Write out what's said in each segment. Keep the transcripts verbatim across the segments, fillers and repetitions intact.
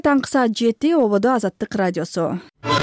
Таңкы саат жети ободо Азаттык радиосу.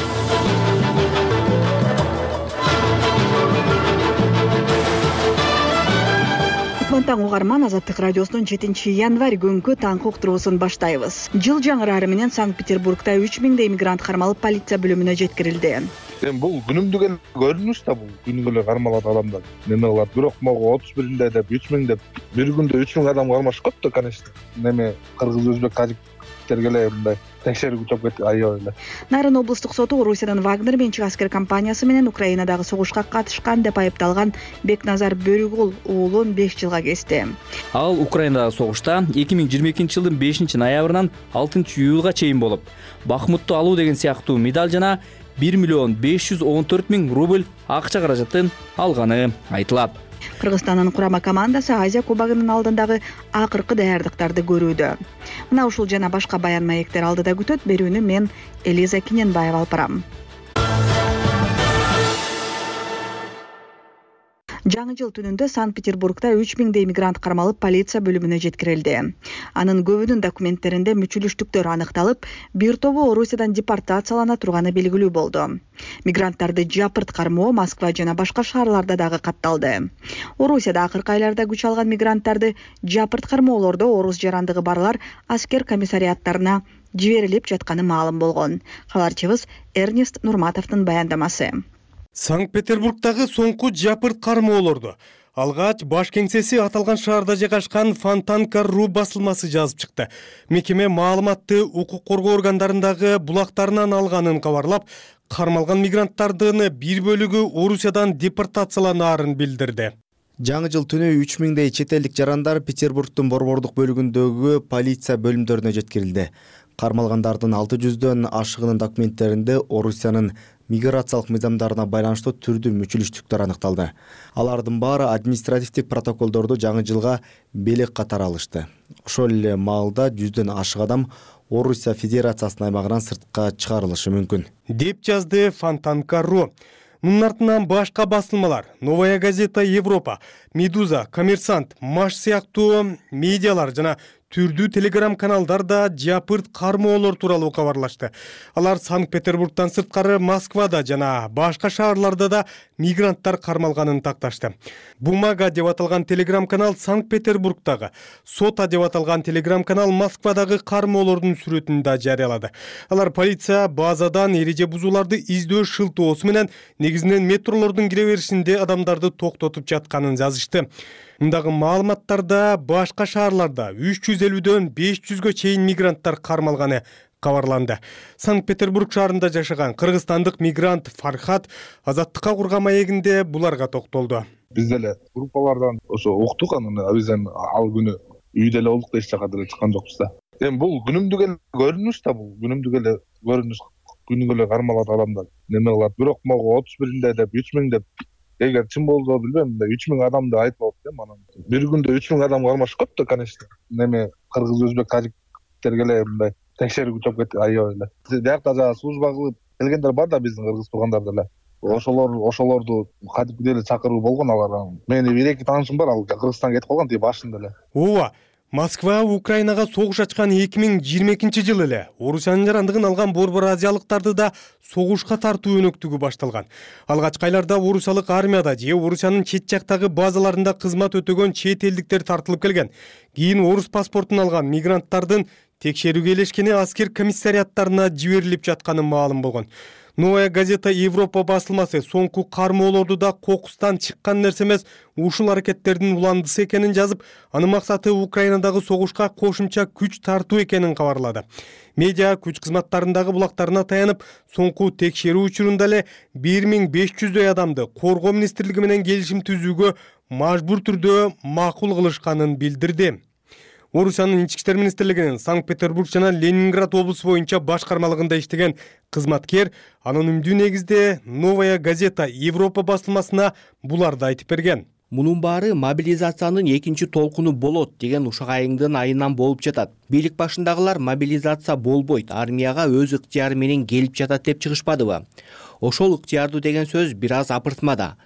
Таң угарман, Азаттык радиосунун жетинчи январь күнгү таңкы уктуруусун баштайбыз. Жыл жаңырары менен Санкт-Петербургда үч миңдей иммигрант кармалып полиция бөлүмүнө жеткирилди. Эми бул күнүмдүк эле көрүнүш да, бул күнүгө эле кармалат адамдар. Неме кылат? Бирок могу отуз биринде деп үч миң деп бир күндө үч миң адам кармашып кетти, конечно. Неме кыргыз, өзбек, тажиктерге эле мындай текшерүү күчөп кетти аябай эле. Нарын облустук соту Орусиядан Вагнер менчик аскер компаниясы менен Украинадагы согушка катышкан деп айыпталган Бекназар Бөрүгул уулун беш жылга кести. Ал Украинадагы согушта эки миң жыйырма экинчи жылдын бешинчи ноябрынан алтынчы июлга чейин болуп, Бахмутту алуу деген сыяктуу медаль жана бир миллион беш жүз он төрт миң рубль акча каражатын алганы айтылат. Кыргызстандын курама командасы Азия кубогунун алдындагы акыркы даярдыктарды көрүүдө. Мына ушул жана башка баян маектер алдыда күтөт. Берүүнү мен Элиза Киненбаева алып барам. Жаңы жыл түнүндө Санкт-Петербургда үч миңдей иммигрант кармалып полиция бөлүмүнө жеткирилди. Анын көбүнүн документтеринде мүчүлүштүктөр аныкталып, бир тобу Орусиядан депортациялана турганы белгилүү болду. Мигранттарды жапырт кармоо Москва жана башка шаарларда дагы катталды. Орусияда акыркы айларда күч алган мигранттарды жапырт кармоолордо орус жарандыгы барлар аскер комиссариаттарына жиберилип жатканы маалым болгон. Кабарчыбыз Эрнест Нурматовдун баяндамасы. Санкт-Петербургдагы соңку жапырт кармоолорду алгач баш кеңсеси аталган шаарда жайгашкан Фонтанка.ру басылмасы жазып чыкты. Мекеме маалыматты укук коргоо органдарындагы булактарынан алганын кабарлап, кармалган мигранттардын бир бөлүгү Орусиядан депортацияланаарын билдирди. Жаңы жыл түнү үч миңдей чет элдик жарандар Петербургдун борбордук бөлүгүндөгү полиция бөлүмдөрүнө жеткирилди. Кармалгандардын алты жүздөн ашыгынын документтеринде Орусиянын миграциялык мыйзамдарына байланыштуу түрдүү мүчүлүштүктөр аныкталды. Алардын баары административдик протоколдорду жаңы жылга белек катары алышты. Ошол эле маалда жүздөн ашык адам Орусия Федерациясынын аймагынан сыртка чыгарылышы мүмкүн, деп жазды Фонтанка.ру. Мунун артынан башка басылмалар Новая газета Европа, Медуза, Коммерсант, Маш сыяктуу медиалар жана түрдүү телеграм каналдар да жапырт кармоолор тууралуу кабарлашты. Алар Санкт-Петербургдан сырткары Москвада жана башка шаарларда да мигранттар кармалганын такташты. Бумага деп аталган телеграм канал Санкт-Петербургдагы, Сота деп аталган телеграм канал Москвадагы кармоолордун сүрөтүн да жарыялады. Алар полиция базадан эреже бузууларды издөө шылтоосу менен негизинен метролордун кире беришинде адамдарды токтотуп жатканын жазышты. Мындагы маалыматтарда башка шаарларда үч жүз элүүдөн беш жүзгө чейин мигранттар кармалганы кабарланды. Санкт-Петербург шаарында жашаган кыргызстандык мигрант Фархат Азаттыкка курган маегинде буларга токтолду. Биз деле группалардан ошо уктук, анан бизден ал күнү үйдө эле болдук да, эч жака деле чыккан жокпуз да. Эми бул күнүмдүк эле көрүнүш да, бул күнүмдүк эле көрүнүш, күнүгө эле кармалат адамдар. Неме кылат? Бирок могу отуз биринде деп үч миң деп, эгер чын болсо билбейм, үч миң адамды айтып атып, анан бир күндө үч миң адам кармашып кетти, конечно. Неме кыргыз, өзбек, тажиктерге эле мындай текшерүү күчөп кетти аябай эле. Биякта жана служба кылып келгендер бар да, биздин кыргыз туугандар деле. Ошолор ошолорду кадимки эле чакыруу болгон алар. Менин бир эки таанышым бар, ал Кыргызстанга кетип калган тиги башында эле. Ооба. Москва Украинага согуш ачкан эки миң жыйырма экинчи жылы эле Орусиянын жарандыгын алган борбор азиялыктарды да согушка тартуу өнөктүгү башталган. Алгачкы айларда Орусиялык армияда же Орусиянын чет жактагы базаларында кызмат өтөгөн чет элдиктер тартылып келген. Кийин орус паспортун алган мигранттардын текшерүүгө элешкени аскер комиссариаттарына жиберилип жатканы маалым болгон. Новая газета Европа басылмасы соңку кармоолорду да кокустан чыккан нерсе эмес, ушул аракеттердин уландысы экенин жазып, анын максаты Украинадагы согушка кошумча күч тартуу экенин кабарлады. Медиа күч кызматтарындагы булактарына таянып, соңку текшерүү учурунда эле бир миң беш жүздөй адамды Коргоо министрлиги менен келишим түзүүгө мажбур түрдө макул кылышканын билдирди. Орусиянын ички иштер министрлигинин Санкт-Петербург жана Ленинград облусу боюнча башкармалыгында иштеген кызматкер анонимдүү негизде Новая газета Европа басылмасына буларды айтып берген. Мунун баары мобилизациянын экинчи толкуну болот деген ушак айыңдын айынан болуп жатат. Бийлик башындагылар мобилизация болбойт, армияга өз ыктыяры менен келип жатат деп чыгышпадыбы? Ошол ыктыярдуу деген сөз бир аз апыртмада.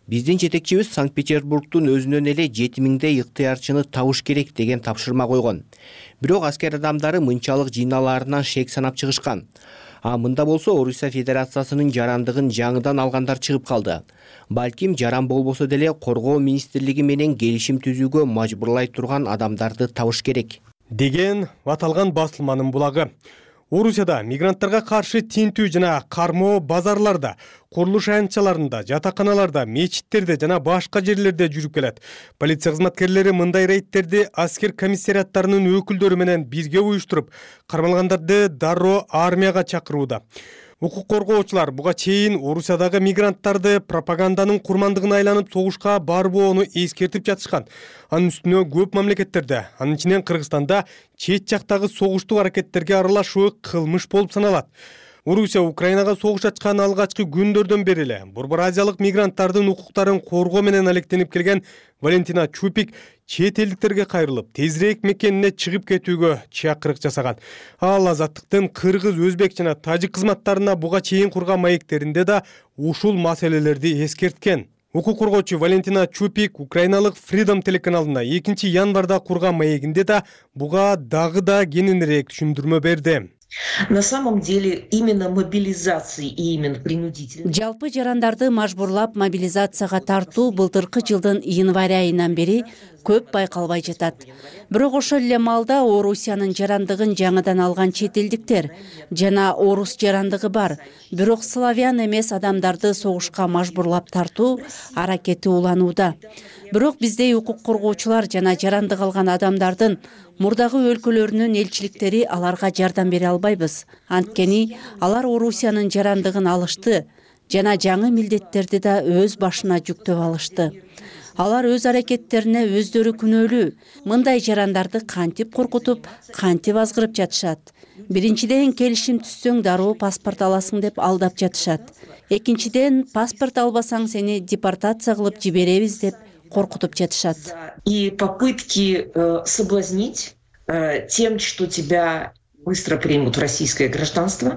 Биздин жетекчибиз Санкт Петербургдун өзүнөн эле жети миңдей ыктыярчыны табыш керек деген тапшырма койгон. Бирок аскер адамдары мынчалык жыйналаарынан шек санап чыгышкан. А мында болсо Орусия Федерациясынын жарандыгын жаңыдан алгандар чыгып калды. Балким жаран болбосо деле коргоо министрлиги менен келишим түзүүгө мажбурлай турган адамдарды табыш керек деген аталган басылманын булагы. Орусияда мигранттарга каршы тинтүү жана кармоо базарларда, курулуш аянтчаларында, жатаканаларда, мечиттерде жана башка жерлерде жүрүп келет. Полиция кызматкерлери мындай рейдтерди аскер комиссариаттарынын өкүлдөрү менен бирге уюштуруп, кармалгандарды дароо армияга чакырууда. Укук коргоочулар буга чейин Орусиядагы мигранттарды пропаганданын курмандыгына айланып согушка барбоону эскертип жатышкан. Анын үстүнө көп мамлекеттерде, анын ичинен Кыргызстанда чет жактагы согуштук аракеттерге аралашуу кылмыш болуп саналат. Орусия Украинага согуш ачкан алгачкы күндөрдөн бери эле Борбор Азиялык мигранттардын укуктарын коргоо менен алектенип келген Валентина Чупик чет элдиктерге кайрылып, тезирээк мекенине чыгып кетүүгө чакырык жасаган. Ал Азаттыктын кыргыз, өзбек жана тажик кызматтарына буга чейин курган маектеринде да ушул маселелерди эскерткен. Укук коргоочу Валентина Чупик украиналык Freedom телеканалына экинчи январда курган маегинде да буга дагы да кененирээк түшүндүрмө берди. На самом деле именно мобилизации и именно принудительной. Жалпы жарандарды мажбурлап мобилизацияга тартуу былтыркы жылдын январь айынан бери көп байкалбай жатат. Бирок ошол эле маалда Орусиянын жарандыгын жаңыдан алган чет элдиктер жана орус жарандыгы бар, бирок славян эмес адамдарды согушка мажбурлап тартуу аракети уланууда. Бирок биздей укук коргоочулар жана жарандык алган адамдардын мурдагы өлкөлөрүнүн элчиликтери аларга жардам бере албайбыз. Анткени алар Орусиянын жарандыгын алышты жана жаңы милдеттерди да өз башына жүктөп алышты. Алар өз аракеттерине өздөрү күнөөлүү. Мындай жарандарды кантип коркутуп, кантип азгырып жатышат. Биринчиден, келишим түзсөң дароо паспорт аласың деп алдап жатышат. Экинчиден, паспорт албасаң сени депортация кылып жиберебиз деп коркутуп жатышат. И попытки э, соблазнить э, тем, что тебя быстро примут в российское гражданство,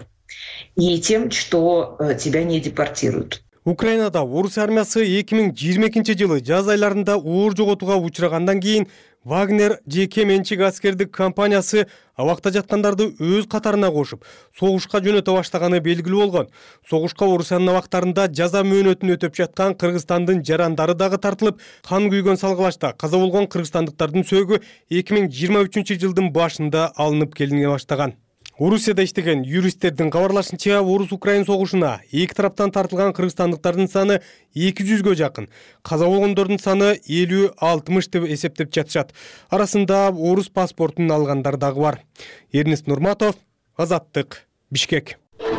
и тем, что э, тебя не депортируют. Украинада орус армиясы эки миң жыйырма экинчи жылы жаз айларында оор жоготууга учрагандан кийин Вагнер жеке менчик аскердик компаниясы абакта жаткандарды өз катарына кошуп, согушка жөнөтө баштаганы белгилүү болгон. Согушка Орусиянын абактарында жаза мөөнөтүн өтөп жаткан Кыргызстандын жарандары дагы тартылып, кан күйгөн салгылашта каза болгон кыргызстандыктардын сөөгү эки миң жыйырма үчүнчү жылдын башында алынып келине баштаган. Орусияда иштеген юристтердин кабарлашынча, орус-украин согушуна эки тараптан тартылган кыргызстандыктардын саны эки жүзгө жакын, каза болгондордун саны элүү алтымыш деп эсептеп жатышат. Арасында орус паспортун алгандар дагы бар. Эрнест Нурматов, Азаттык, Бишкек.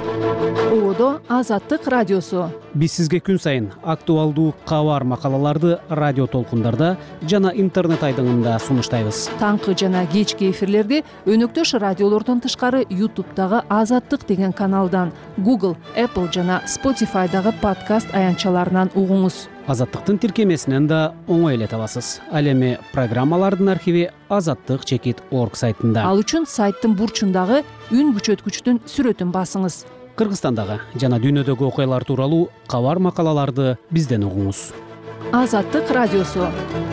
Оодо Азаттык радиосу. Биз сизге күн сайын актуалдуу кабар макалаларды радио толкундарда жана интернет айдыңында сунуштайбыз. Таңкы жана кечки эфирлерди өнөктөш радиолордон тышкары ютубтагы Азаттык деген каналдан, Google, Apple жана Spotify'дагы подкаст аянтчаларынан угуңуз. Азаттыктын тиркемесинен да оңой эле табасыз. Ал эми программалардын архиви азаттык чекит орг сайтында. Ал үчүн сайттын бурчундагы үн күчөткүчтүн сүрөтүн басыңыз. Кыргызстандагы жана дүйнөдөгү окуялар тууралуу кабар макалаларды бизден угуңуз. Азаттык радиосу.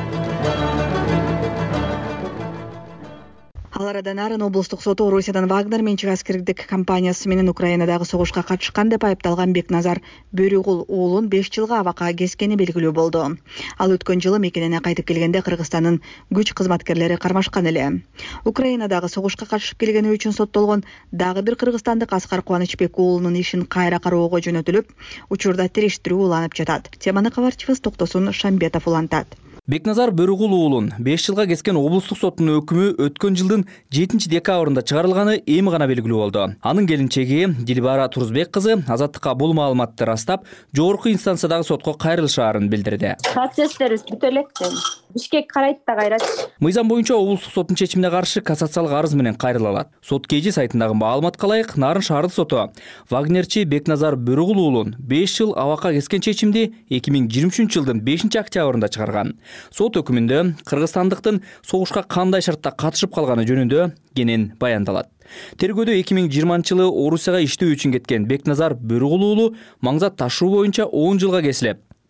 Ал арадан арын облустук соту Орусиядан Вагнер менчик аскердик компаниясы менен Украинадагы согушка катышкан деп айыпталган Бекназар Бөрүгул уулун беш жылга абакка кескени белгилүү болду. Ал өткөн жылы мекенине кайтып келгенде Кыргызстандын күч кызматкерлери кармашкан эле. Украинадагы согушка катышып келгени үчүн соттолгон дагы бир кыргызстандык Аскар Кубанычбек уулунун ишин кайра кароого жөнөтүлүп, учурда териштирүү уланып жатат. Теманы кабарчыбыз Токтосун Шамбетов улантат. Бекназар Бөрүгул уулун беш жылга кескен облустук соттун өкүмү өткөн жылдын жетинчи декабрында чыгарылганы эми гана белгилүү болду. Анын келинчеги Дилбара Турузбек кызы Азаттыкка бул маалыматты растап, жогорку инстанциядагы сотко кайрылышаарын билдирди. Процесстерибиз бүтө элек. Бишкек карайт да кайрат. Мыйзам боюнча облустук соттун чечимине каршы кассациялык арыз менен кайрыла алат. Сот кежи сайтындагы маалыматка ылайык, Нарын шаардык соту Вагнерчи Бекназар Бөрүгул уулун беш жыл абакка кескен чечимди эки миң жыйырма үчүнчү жылдын бешинчи октябрында чыгарган. Сот өкүмүндө кыргызстандыктын согушка кандай шартта катышып калганы жөнүндө кенен баяндалат. Тергөөдө эки миң жыйырманчы жылы Орусияга иштөө үчүн кеткен Бекназар Бөрүгул уулу маңзат ташуу боюнча он жылга кесилип,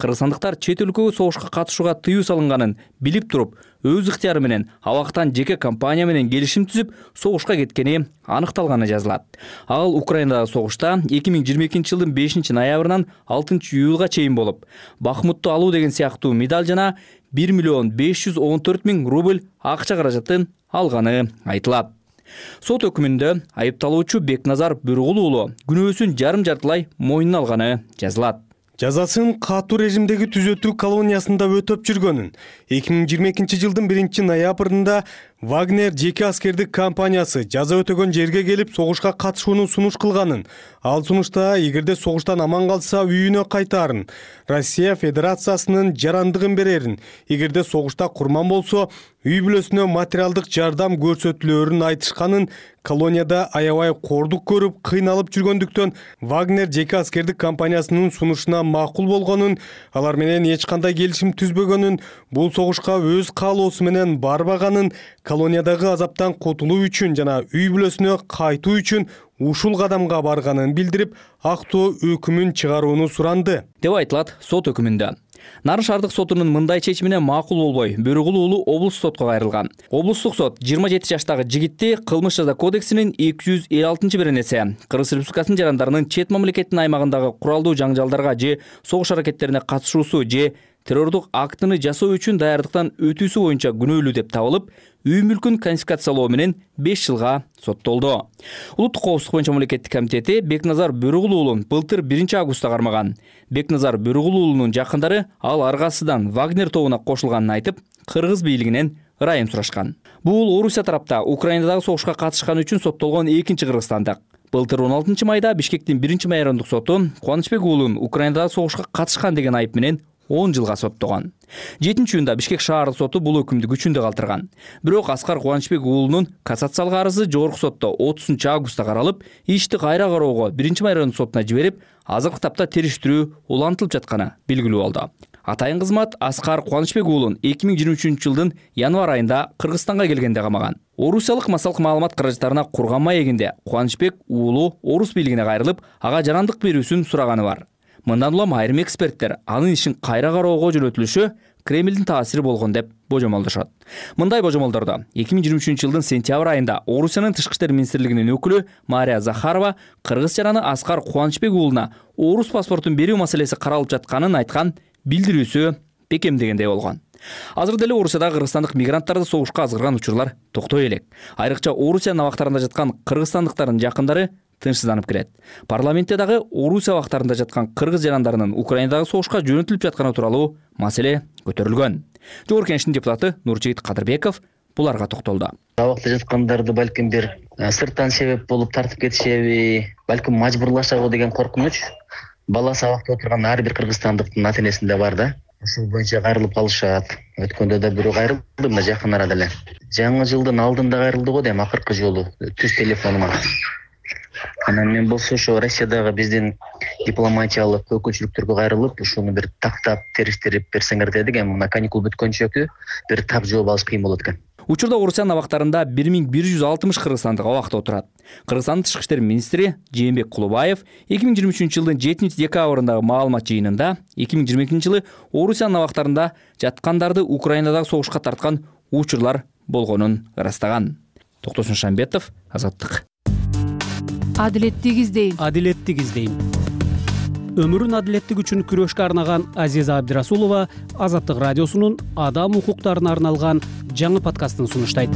кыргызстандыктар чет өлкөгө согушка катышууга тыюу салынганын билип туруп, өз ыктыяры менен абактан жеке компания менен келишим түзүп согушка кеткени аныкталганы жазылат. Ал Украинадагы согушта эки миң жыйырма экинчи жылдын бешинчи ноябрынан алтынчы июлга чейин болуп, Бахмутту алуу деген сыяктуу медаль жана бир миллион беш жүз он төрт миң рубль акча каражатын алганы айтылат. Сот өкүмүндө айыпталуучу Бекназар Бөргул уулу күнөөсүн жарым жартылай мойнуна алганы жазылат. Жазасын катуу режимдеги түзөтүү колониясында өтөп жүргөнүн эки миң жыйырма экинчи жылдын биринчи ноябрында Вагнер жеке аскердик компаниясы жаза өтөгөн жерге келип согушка катышууну сунуш кылганын, ал сунушта эгерде согуштан аман калса үйүнө кайтаарын, Россия Федерациясынын жарандыгын берерин, эгерде согушта курман болсо үй бүлөсүнө материалдык жардам көрсөтүлөөрүн айтышканын, колонияда аябай кордук көрүп кыйналып жүргөндүктөн Вагнер жеке аскердик компаниясынын сунушуна макул болгонун, алар менен эч кандай келишим түзбөгөнүн, бул согушка өз каалоосу менен барбаганын, колониядагы азаптан кутулуу үчүн жана үй бүлөсүнө кайтуу үчүн ушул кадамга барганын билдирип, актоо өкүмүн чыгарууну суранды деп айтылат сот өкүмүндө. Нарын шаардык сотунун мындай чечимине макул болбой, Бөргул уулу облустук сотко кайрылган. Облустук сот жыйырма жети жаштагы жигитти кылмыш жаза кодексинин эки жүз элүү алтынчы беренеси Кыргыз Республикасынын жарандарынын чет мамлекеттин аймагындагы куралдуу жаңжалдарга же согуш аракеттерине катышуусу же террордук актыны жасоо үчүн даярдыктан өтүүсү боюнча күнөөлүү деп табылып, үй мүлкүн конфискациялоо менен беш жылга соттолду. Улуттук коопсуздук боюнча мамлекеттик комитети Бекназар Бөргул уулун былтыр биринчи августта кармаган. Бекназар Бөргул уулунун жакындары ал аргасыдан Вагнер тобуна кошулганын айтып, кыргыз бийлигинен ырайым сурашкан. Бул Орусия тарапта Украинадагы согушка катышканы үчүн соттолгон экинчи кыргызстандык. Былтыр он алтынчы майда Бишкектин биринчи майрандык соту Кубанычбек уулун Украинадагы согушка катышкан деген айып менен он жылга соттогон. жетинчи июнда Бишкек шаардык соту бул өкүмдү күчүндө калтырган. Бирок Аскар Кубанычбек уулунун кассациялык арызы жогорку сотто отузунчу августта каралып, ишти кайра кароого биринчи майрандык сотуна жиберип, азыркы тапта териштирүү улантылып жатканы белгилүү болду. Атайын кызмат Аскар Кубанычбек уулун эки миң жыйырма үчүнчү жылдын январ айында Кыргызстанга келгенде камаган. Орусиялык массалык маалымат каражаттарына курган маегинде Кубанычбек уулу орус бийлигине кайрылып, ага жарандык берүүсүн сураганы бар. Мындан улам айрым эксперттер анын ишин кайра кароого жөнөтүлүшү Кремлдин таасири болгон деп божомолдошот. Мындай божомолдордо эки миң жыйырма үчүнчү жылдын сентябрь айында Орусиянын тышкы иштер министрлигинин өкүлү Мария Захарова кыргыз жараны Аскар Кубанычбек уулуна орус паспортун берүү маселеси каралып жатканын айткан билдирүүсү бекемдегендей болгон. Азыр деле Орусияда кыргызстандык мигранттарды согушка азгырган учурлар токтой элек. Айрыкча Орусиянын абактарында жаткан кыргызстандыктардын жакындары тынчсызданып келет. Парламентте дагы Орусия абактарында жаткан кыргыз жарандарынын Украинадагы согушка жөнөтүлүп жатканы тууралуу маселе көтөрүлгөн. Жогорку Кеңештин депутаты Нуржигит Кадырбеков буларга токтолду. Абакта жаткандарды балким бир сырттан себеп болуп тартып кетишеби, балким мажбурлашабы деген коркунуч баласы абакта отурган ар бир кыргызстандыктын ата-энесинде бар да. Ушул боюнча кайрылып калышат. Өткөндө да бирөө кайрылды, мына жакын арада эле. Жаңы жылдын алдында кайрылды го дейм, акыркы жолу түз телефонума. Анан мен болсо ошо Россиядагы биздин дипломатиялык өкүлчүлүктөргө кайрылып, ушуну бир тактап териштирип берсеңер дедик. Мына каникул бүткөнчөкү бир так жооп алыш кыйын болот экен. Учурда Орусиянын абактарында бир миң бир жүз алтымыш кыргызстандык абакта отурат. Кыргызстандын тышкы иштер министри Жээнбек Кулубаев эки миң жыйырма үчүнчү жылдын жетинчи декабрындагы маалымат жыйынында эки миң жыйырма экинчи жылы Орусиянын абактарында жаткандарды Украинадагы согушка тарткан учурлар болгонун ырастаган. Токтосун Шамбетов, Азаттык. Адилеттик издейм. Адилеттик издейм. Өмүрүн адилеттик үчүн күрөшкө арнаган Азиза Абдирасулова Азаттык радиосунун адам укуктарына арналган жаңы подкастын сунуштайт.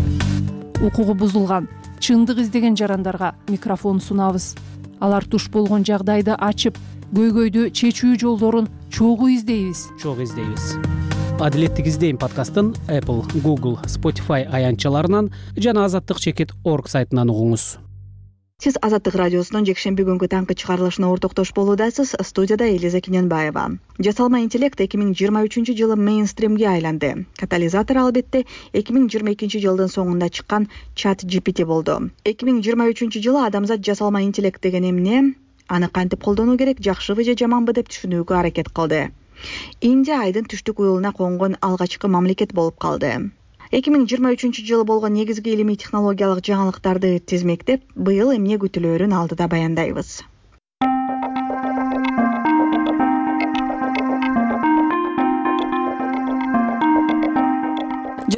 Укугу бузулган, чындык издеген жарандарга микрофон сунабыз. Алар туш болгон жагдайды ачып, көйгөйдү чечүү жолдорун чогуу издейбиз. Чогуу издейбиз. Адилеттик издейм подкастын Apple, Google, Spotify аянтчаларынан жана азаттык чекит точка орг сайтынан угуңуз. Сиз Азаттык радиосунун жекшемби күнгү таңкы чыгарылышына ортоктош болуудасыз. Студияда Элиза Кененбаева. Жасалма интеллект эки миң жыйырма үчүнчү жылы мейнстримге айланды. Катализатор албетте эки миң жыйырма экинчи жылдын соңунда чыккан чат джи пи ти болду. эки миң жыйырма үчүнчү жылы адамзат жасалма интеллект деген эмне, аны кантип колдонуу керек, жакшыбы же жаманбы деп түшүнүүгө аракет кылды. Индия айдын түштүк уюлуна конгон алгачкы мамлекет болуп калды. эки миң жыйырма үчүнчү жылы болгон негизги илимий технологиялык жаңылыктарды тизмектеп, быйыл эмне күтүлөөрүн алдыда баяндайбыз.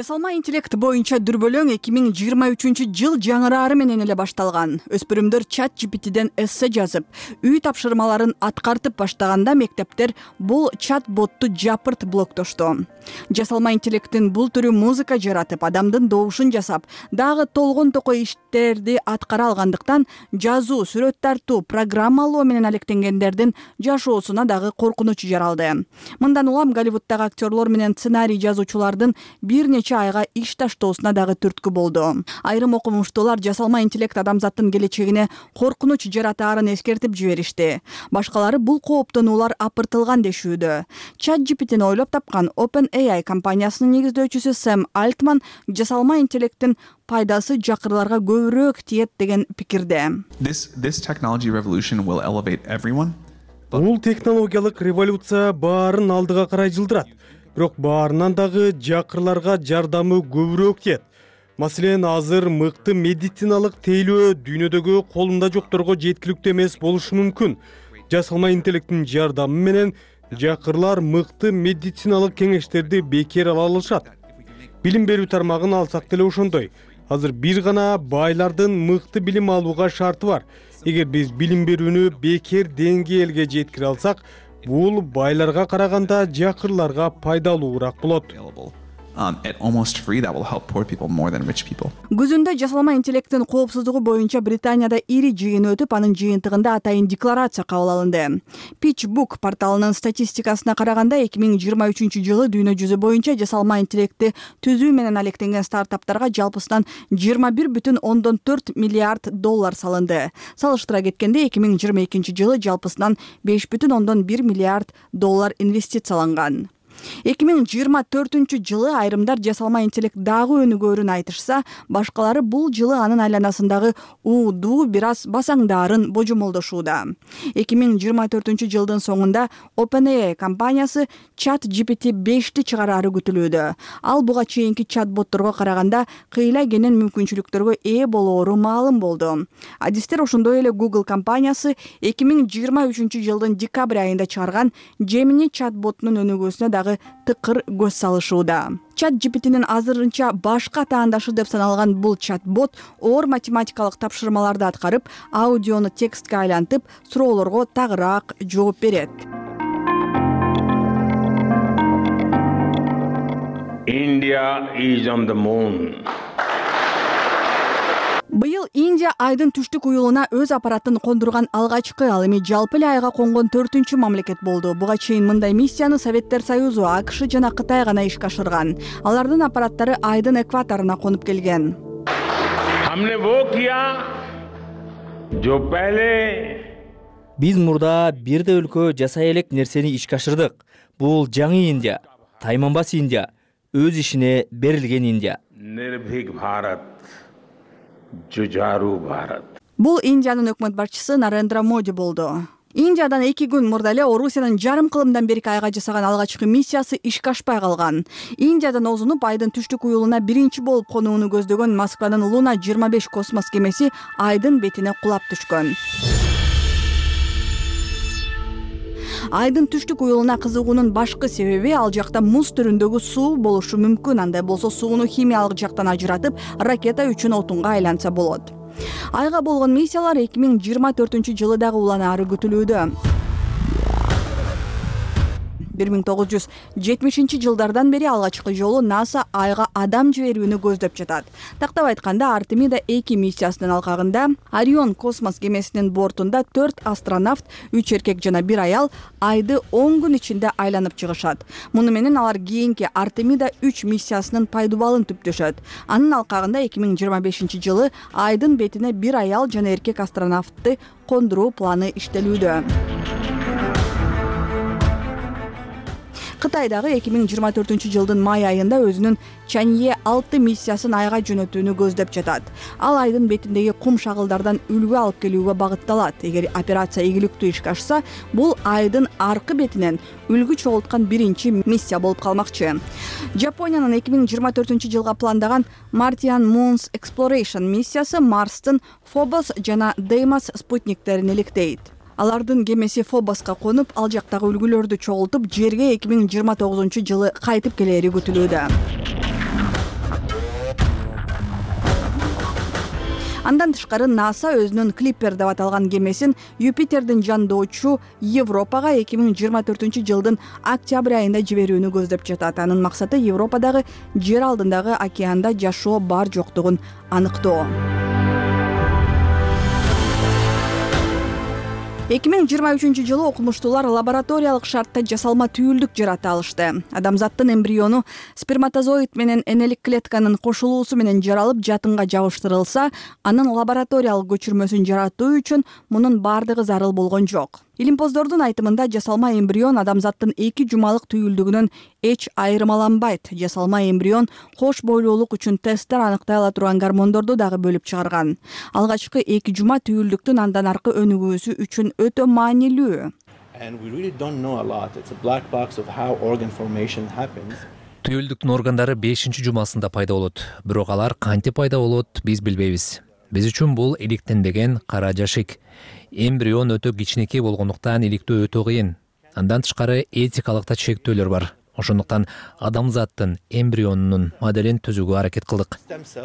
Жасалма интеллект боюнча дүрбөлөң эки миң жыйырма үчүнчү жыл жаңырары менен эле башталган. Өспүрүмдөр чат джи пи тиден эссе жазып, үй тапшырмаларын аткартып баштаганда мектептер бул чат ботту жапырт блоктошту. Жасалма интеллекттин бул түрү музыка жаратып, адамдын добушун жасап, дагы толгон токой иштерди аткара алгандыктан жазуу, сүрөт тартуу, программалоо менен алектенгендердин жашоосуна дагы коркунуч жаралды. Мындан улам Голливуддагы актерлор менен сценарий жазуучулардын бир нече айга иш таштоосуна дагы түрткү болду. Айрым окумуштуулар жасалма интеллект адамзаттын келечегине коркунуч жаратаарын эскертип жиберишти. Башкалары бул кооптонуулар апыртылган дешүүдө. чат джи пи тини ойлоп тапкан OpenAI компаниясынын негиздөөчүсү Сэм Альтман жасалма интеллекттин пайдасы жакырларга көбүрөөк тиет деген пикирде. This this technology revolution will elevate everyone. Бул технологиялык революция баарын алдыга карай жылдырат. Бирок баарынан дагы жакырларга жардамы көбүрөөк тиет. Маселен, азыр мыкты медициналык тейлөө дүйнөдөгү колунда жокторго жеткиликтүү эмес болушу мүмкүн. Жасалма интеллекттин жардамы менен жакырлар мыкты медициналык кеңештерди бекер ала алышат. Билим берүү тармагын алсак деле ошондой. Азыр бир гана байлардын мыкты билим алууга шарты бар. Эгер биз билим берүүнү бекер деңгээлге жеткире алсак, бул байларга караганда жакырларга пайдалуураак болот. Um, at almost free, that will help poor people more than rich people. Күзүндө жасалма интеллекттин коопсуздугу боюнча Британияда ири жыйын өтүп, анын жыйынтыгында атайын декларация кабыл алынды. PitchBook порталынын статистикасына караганда эки миң жыйырма үчүнчү жылы дүйнө жүзү боюнча жасалма интеллектти түзүү менен алектенген стартаптарга жалпысынан жыйырма бир бүтүн ондон төрт миллиард доллар салынды. Салыштыра кеткенде эки миң жыйырма экинчи жылы жалпысынан беш бүтүн ондон бир миллиард доллар инвестицияланган. эки миң жыйырма төртүнчү жылы айрымдар жасалма интеллект дагы өнүгөөрүн айтышса, башкалары бул жылы анын айланасындагы уудуу бир аз басаңдаарын божомолдошууда. эки миң жыйырма төртүнчү жылдын соңунда OpenAI компаниясы чат джи пи ти бешти чыгарары күтүлүүдө. Ал буга чейинки чат-ботторго караганда кыйла кенен мүмкүнчүлүктөргө ээ болоору маалым болду. Адистер ошондой эле Google компаниясы эки миң жыйырма үчүнчү жылдын декабрь айында чыгарган Gemini чат-ботунун өнүгүүсүнө дагы тыкыр көз салышууда. чат джи пи тинин азырынча башка таандашы деп саналган бул чат-бот оор математикалык тапшырмаларды аткарып, аудиону текстке айлантып, суроолорго тагыраак жооп берет. India is on the moon. Быйыл Индия айдын түштүк уюлуна өз аппаратын кондурган алгачкы, ал эми жалпы эле айга конгон төртүнчү мамлекет болду. Буга чейин мындай миссияны Советтер Союзу, АКШ жана Кытай гана ишке ашырган. Алардын аппараттары айдын экваторуна конуп келген. Хамне во кия, жо пеле. Биз мурда бирде өлкө жасай элек нерсени ишке ашырдык. Бул жаңы Индия, тайманбас Индия, өз ишине берилген Индия. Нирбхик Бхарат. Жужару Бхарат. Бул Индиянын өкмөт башчысы Нарендра Моди болду. Индиядан эки күн мурда эле Орусиянын жарым кылымдан берки айга жасаган алгачкы миссиясы ишке ашпай калган. Индиядан озунуп айдын түштүк уюлуна биринчи болуп конууну көздөгөн Москванын Луна жыйырма беш космос кемеси айдын бетине кулап түшкөн. Айдын түштүк уюлуна кызыгуунун башкы себеби ал жакта муз түрүндөгү суу болушу мүмкүн. Андай болсо сууну химиялык жактан ажыратып, ракета үчүн отунга айланса болот. Айга болгон миссиялар эки миң жыйырма төртүнчү жылы дагы уланаары күтүлүүдө. бир миң тогуз жүз жетимишинчи жылдардан бери алгачкы жолу НАСА айга адам жиберүүнү көздөп жатат. Тактап айтканда, Артемида эки миссиясынын алкагында Орион космос кемесинин бортунда төрт астронавт, үч эркек жана бир аял айды он күн ичинде айланып чыгышат. Муну менен алар кийинки Артемида үч миссиясынын пайдубалын түптөшөт. Анын алкагында эки миң жыйырма бешинчи жылы айдын бетине бир аял жана эркек астронавтты кондуруу планы иштелүүдө. Кытай дагы эки миң жыйырма төртүнчү жылдын май айында өзүнүн Чанье алты миссиясын айга жөнөтүүнү көздөп жатат. Ал айдын бетиндеги кум шагылдардан үлгү алып келүүгө багытталат. Эгер операция ийгиликтүү ишке ашса, бул айдын аркы бетинен үлгү чогулткан биринчи миссия болуп калмакчы. Жапониянын эки миң жыйырма төртүнчү жылга пландаган Martian Moons Exploration миссиясы Марстын Фобос жана Деймос спутниктерин иликтейт. Алардын кемеси Фобоска конуп, ал жактагы үлгүлөрдү чогултуп, жерге эки миң жыйырма тогузунчу жылы кайтып келери күтүлүүдө. Андан тышкары наса өзүнүн Клиппер деп аталган кемесин Юпитердин жанdoочу Европага эки миң жыйырма төртүнчү жылдын октябрь айында жиберүүнү көздөп жатат. Анын максаты Европадагы жер алдындагы океанда жашоо бар жоктугун аныктоо. эки миң жыйырма үчүнчү жылы окумуштуулар лабораториялык шартта жасалма түйүлдүк жарата алышты. Адамзаттын эмбриону сперматозоид менен энелик клетканын кошулуусу менен жаралып жатынга жабыштырылса, анын лабораториялык көчүрмөсүн жаратуу үчүн мунун бардыгы зарыл болгон жок. Илимпоздордун айтымында жасалма эмбрион адамзаттын эки жумалык түйүлдүгүнөн эч айырмаланбайт. Жасалма эмбрион кош бойлуулук үчүн тесттер аныктай ала турган гормондорду дагы бөлүп чыгарган. Алгачкы эки жума түйүлдүктүн андан аркы өнүгүүсү үчүн өтө маанилүү. Түйүлдүктүн органдары бешинчи жумасында пайда болот. Бирок алар кантип пайда болот, биз билбейбиз. Биз үчүн бул иликтенбеген кара жашик. Эмбрион өтө кичинекей болгондуктан иликтөө өтө кыйын. Андан тышкары этикалык да чектөөлөр бар. Ошондуктан адамзаттын эмбрионунун моделин түзүүгө аракет кылдык.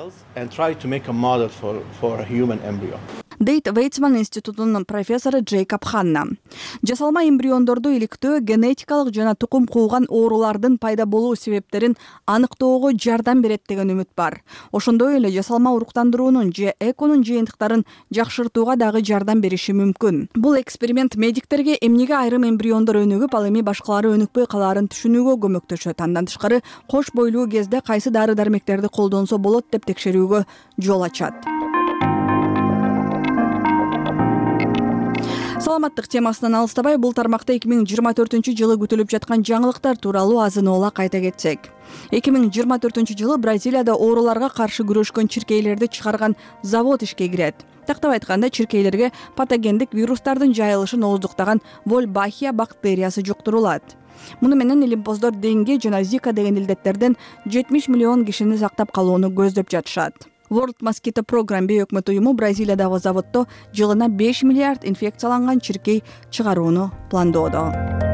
Дейт Вейцман институтунун профессору Джейкоб Ханна. Жасалма эмбриондорду иликтөө генетикалык жана тукум кууган оорулардын пайда болуу себептерин аныктоого жардам берет деген үмүт бар. Ошондой эле жасалма уруктандыруунун же эконун жыйынтыктарын жакшыртууга дагы жардам бериши мүмкүн. Бул эксперимент медиктерге эмнеге айрым эмбриондор өнүгүп, ал эми башкалары өнүкпөй калаарын түшүнүүгө көмөктөшөт. Андан тышкары кош бойлуу кезде кайсы дары-дармектерди колдонсо болот деп текшерүүгө жол ачат. Саламаттык темасынан алыстабай, бул тармакта эки миң жыйырма төртүнчү жылы күтүлүп жаткан жаңылыктар тууралуу азын-oola кайта кетсек. эки миң жыйырма төртүнчү жылы Бразилияда ооруларга каршы күрөшкөн чиркейлерди чыгарган завод ишке кирет. Тактап айтканда, чиркейлерге патогендик вирустардын жайылышын ооздуктаган Wolbachia бактериясы жуктурулат. Муну менен илимпоздор деңге жана Zika деген илдеттерден жетимиш миллион кишини сактап калууну көздөп жатышат. World Mosquito Program бейөкмөт уюму Бразилиядагы заводдо жылына беш миллиард инфекцияланган чиркей чыгарууну пландоодо.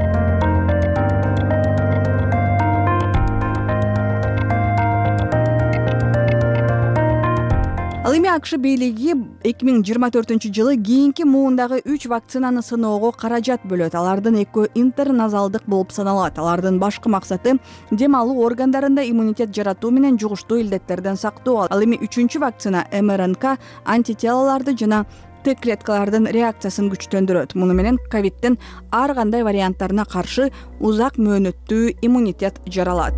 Ал эми АКШ бийлиги эки миң жыйырма төртүнчү жылы кийинки муундагы үч вакцинаны сыноого каражат бөлөт. Алардын экөө интерназалдык болуп саналат. Алардын башкы максаты дем алуу органдарында иммунитет жаратуу менен жугуштуу илдеттерден сактоо. Ал эми үчүнчү вакцина эм эр эн ка антителаларды жана Т клеткалардын реакциясын күчтөндүрөт. Муну менен ковиддин ар кандай варианттарына каршы узак мөөнөттүү иммунитет жаралат.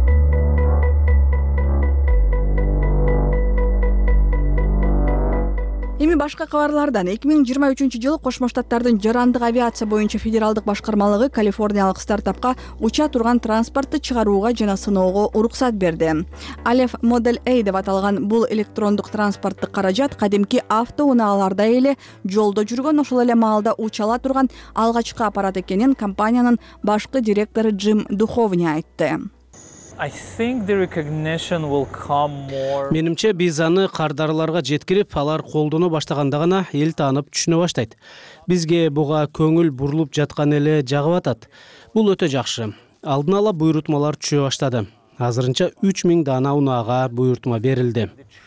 Эми башка кабарлардан эки миң жыйырма үчүнчү жылы Кошмо Штаттардын жарандык авиация боюнча федералдык башкармалыгы калифорниялык стартапка уча турган транспортты чыгарууга жана сыноого уруксат берди. Алеф Model A деп аталган бул электрондук транспорттук каражат кадимки автоунаалардай эле жолдо жүргөн, ошол эле маалда учала турган алгачкы аппарат экенин компаниянын башкы директору Джим Духовни айтты. Менимче биз аны кардарларга жеткирип, алар колдоно баштаганда гана эл таанып түшүнө баштайт. Бизге буга көңүл бурулуп жаткан эле жагып атат. Бул өтө жакшы. Алдын ала буйрутмалар түшө баштады. Азырынча үч миң даана унаага буйрутма берилди.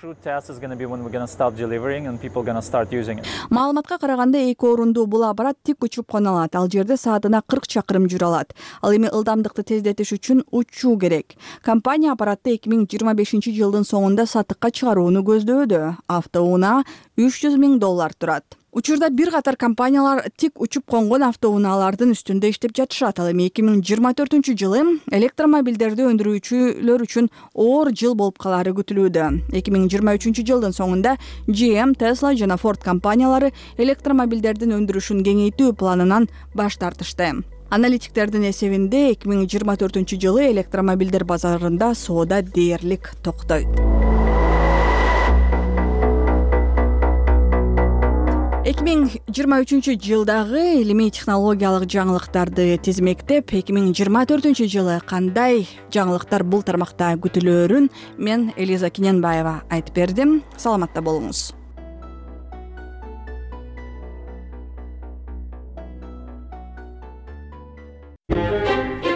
Маалыматка караганда эки орундуу бул аппарат тик учуп кона алат. Ал жерде саатына кырк чакырым жүрө алат. Ал эми ылдамдыкты тездетиш үчүн учуу керек. Компания аппаратты эки миң жыйырма бешинчи жылдын соңунда сатыкка чыгарууну көздөөдө. Автоунаа үч жүз миң доллар турат. Учурда бир катар компаниялар тик учуп конгон автоунаалардын үстүндө иштеп жатышат. Ал эми эки миң жыйырма төртүнчү жылы электромобилдерди өндүрүүчүлөр үчүн оор жыл болуп калары күтүлүүдө. эки миң жыйырма үчүнчү жылдын соңунда джи эм, Tesla жана Ford компаниялары электромобилдердин өндүрүшүн кеңейтүү планынан баш тартышты. Аналитиктердин эсебинде эки миң жыйырма төртүнчү жылы электромобилдер базарында соода дээрлик токтойт. эки миң жыйырма үчүнчү жылдагы илимий технологиялык жаңылыктарды тизмектеп, эки миң жыйырма төртүнчү жылы кандай жаңылыктар бул тармакта күтүлөөрүн мен Элиза Киненбаева айтып бердим. Саламатта болуңуз.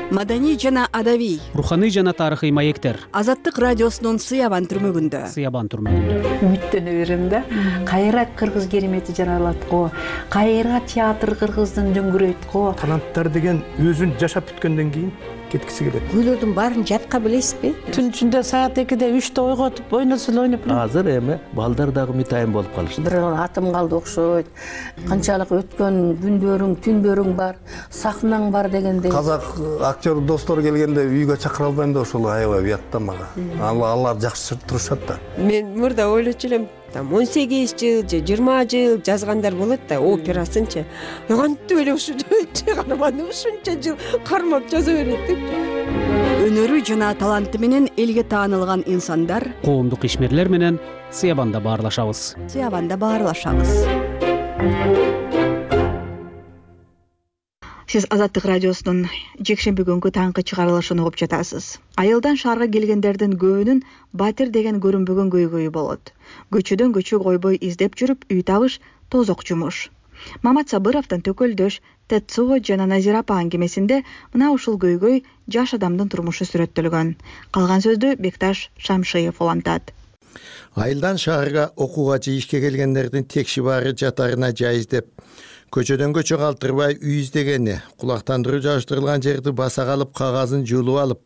маданий жана адабий, руханий жана тарыхый маектер. Азаттык радиосунун Сыябан түрмөгүндө. Сыябан түрмөгүндө. Үмүттөнө берем да. Кайра кыргыз керемети жаралат го. Кайра театр кыргыздын дөңгүрөйт го. Таланттар деген өзүн жашап бүткөндөн кийин кеткиси келет. Күйлөрдүн баарын жатка билесизби? Түн ичинде саат экиде үчтө ойготуп ойносун ойноп. Азыр эми балдар дагы мытайын болуп калышты. Бир атым калды окшойт. Канчалык өткөн күндөрүң, түндөрүң бар, сахнаң бар дегендей. Казак актер достор келгенде үйгө чакыра албайм да ошол аябай уятта мага. Алар жакшы турушат да. Мен мурда ойлочу элем, там он сегиз жыл же жыйырма жыл жазгандар болот да, операсынчы. Кантип эле ушу чыгарманы ушунча жыл кармап жаза берет деп. Өнөрү жана таланты менен элге таанылган инсандар коомдук ишмерлер менен Сыябанда баарлашабыз. Сыябанда баарлашабыз. Сиз Азаттык радиосунун жекшемби күнгү таңкы чыгарылышын угуп жатасыз. Айылдан шаарга келгендердин көбүнүн батир деген көрүнбөгөн көйгөйү болот. Көчөдөн көчө койбой издеп жүрүп үй табыш тозок жумуш. Мамат Сабыровдун Төкөлдөш, Тецуго жана Назира апа аңгемесинде мына ушул көйгөй жаш адамдын турмушу сүрөттөлгөн. Калган сөздү Бекташ Шамшиев улантат. Айылдан шаарга окууга же ишке келгендердин текши баары жатарына жай издеп, көчөдөн көчө калтырбай үй издегени, кулактандыруу жабыштырылган жерди баса калып кагазын жуулуп алып,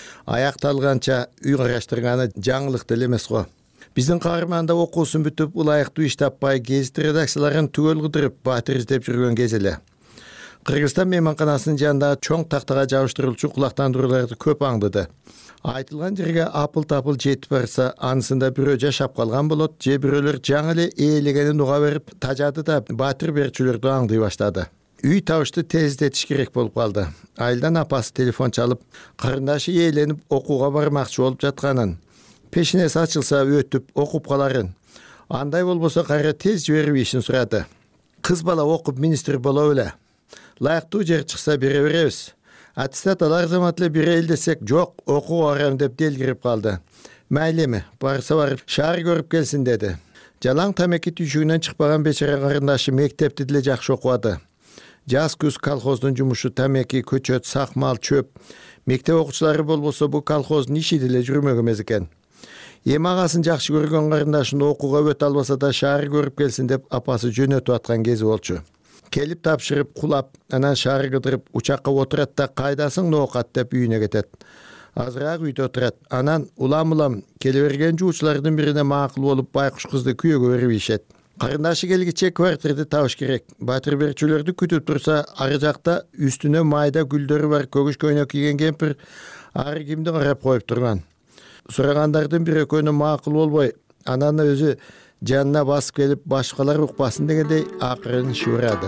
аякталганча үй караштырганы жаңылык деле эмес го. Биздин каарманда окуусун бүтүп, ылайыктуу иш таппай, гезит редакцияларын түгөл кыдырып, батир издеп жүргөн кез эле. Кыргызстан мейманканасынын жанындагы чоң тактага жабыштырылчу кулактандырууларды көп аңдыды. Айтылган жерге апыл-тапыл жетип барса, анысында бирөө жашап калган болот, же бирөөлөр жаңы эле ээлегенин уга берип, тажады да батир берчүлөрдү аңдый баштады. Үй табышты тездетиш керек болуп калды. Айылдан апасы телефон чалып, карындашы ээленип окууга бармакчы болуп жатканын, пешинеси ачылса өтүп окуп каларын, андай болбосо кайра тез жиберип ишин сурады. Кыз бала окуп министр боло беле. Лайыктуу жер чыкса бере беребиз. Аттестат алар замат эле берели десек, жок, окууга барам деп делгирип калды. Майлеми, барса барып шаар көрүп келсин деди. Жалаң тамеки түйшүгүнөн чыкпаган бечара карындашы мектепти деле жакшы окуады. Жаз күз колхоздун жумушу тамеки, көчөт, сакмал, чөп. Мектеп окуучулары болбосо бу колхоздун иши деле жүрмөк эмес экен. Эми агасын жакшы көргөн карындашын окууга өтө албаса да шаар көрүп келсин деп апасы жөнөтүп аткан кези болчу. Келип тапшырып, кулап, анан шаар кыдырып, учакка отурат да кайдасың ноокат деп үйүнө кетет. Азыраак үйдө отурат. Анан улам-улам келе берген жуучулардын бирине макул болуп байкуш кызды күйөөгө берип ийишет. Карындашы келгиче квартирди табыш керек. Батир берчүлөрдү күтүп турса, ары жакта үстүнө майда гүлдөрү бар көгүш көйнөк кийген кемпир ары кимди карап коюп турган. Сурагандардын бир экөөнү макул болбой, анан өзү жанына басып келип башкалар укпасын дегендей акырын шуурады.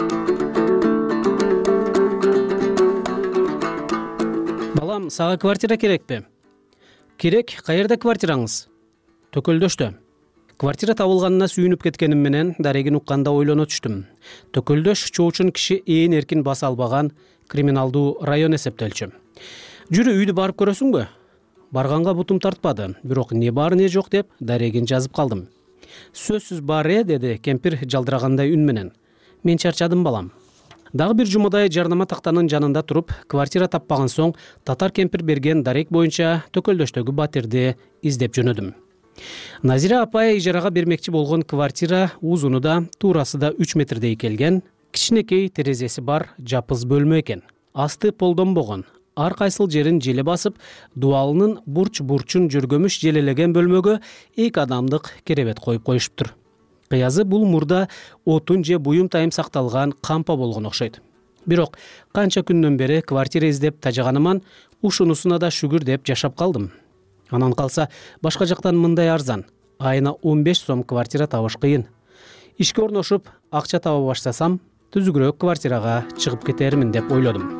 Балам, сага квартира керекпи? Керек, каерде квартираңыз? Төкөлдөштө. Квартира табылганына сүйүнүп кеткеним менен дарегин укканда ойлоно түштүм. Төкөлдөш чоочун киши ээн эркин баса албаган криминалдуу район эсептелчү. Жүрү үйдү барып көрөсүңбү? Барганга бутум тартпады, бирок не бар не жок деп дарегин жазып калдым. Сөзсүз бар э, деди кемпир жалдырагандай үн менен. Мен чарчадым балам. Дагы бир жумадай жарнама тактанын жанында туруп, квартира таппаган соң татар кемпир берген дарек боюнча Төкөлдөштөгү батирди издеп жөнөдүм. Назира апай ижарага бермекчи болгон квартира узуну да, туурасы да үч метрдей келген, кичинекей терезеси бар жапыз бөлмө экен. Асты полдонбогон. Ар кайсыл жерин желе басып, дуалынын бурч-бурчун жүргөмүш желелеген бөлмөгө эки адамдык керебет коюп коюшуптур. Кыязы бул мурда отун же буюм тайым сакталган кампа болгон окшойт. Бирок канча күндөн бери квартира издеп тажаганыман ушунусуна да шүгүр деп жашап калдым. Анан калса башка жактан мындай арзан. Айына он беш сом квартира табыш кыйын. Ишке орношуп, акча таба баштасам, түзүгүрөөк квартирага чыгып кетермин деп ойлодум.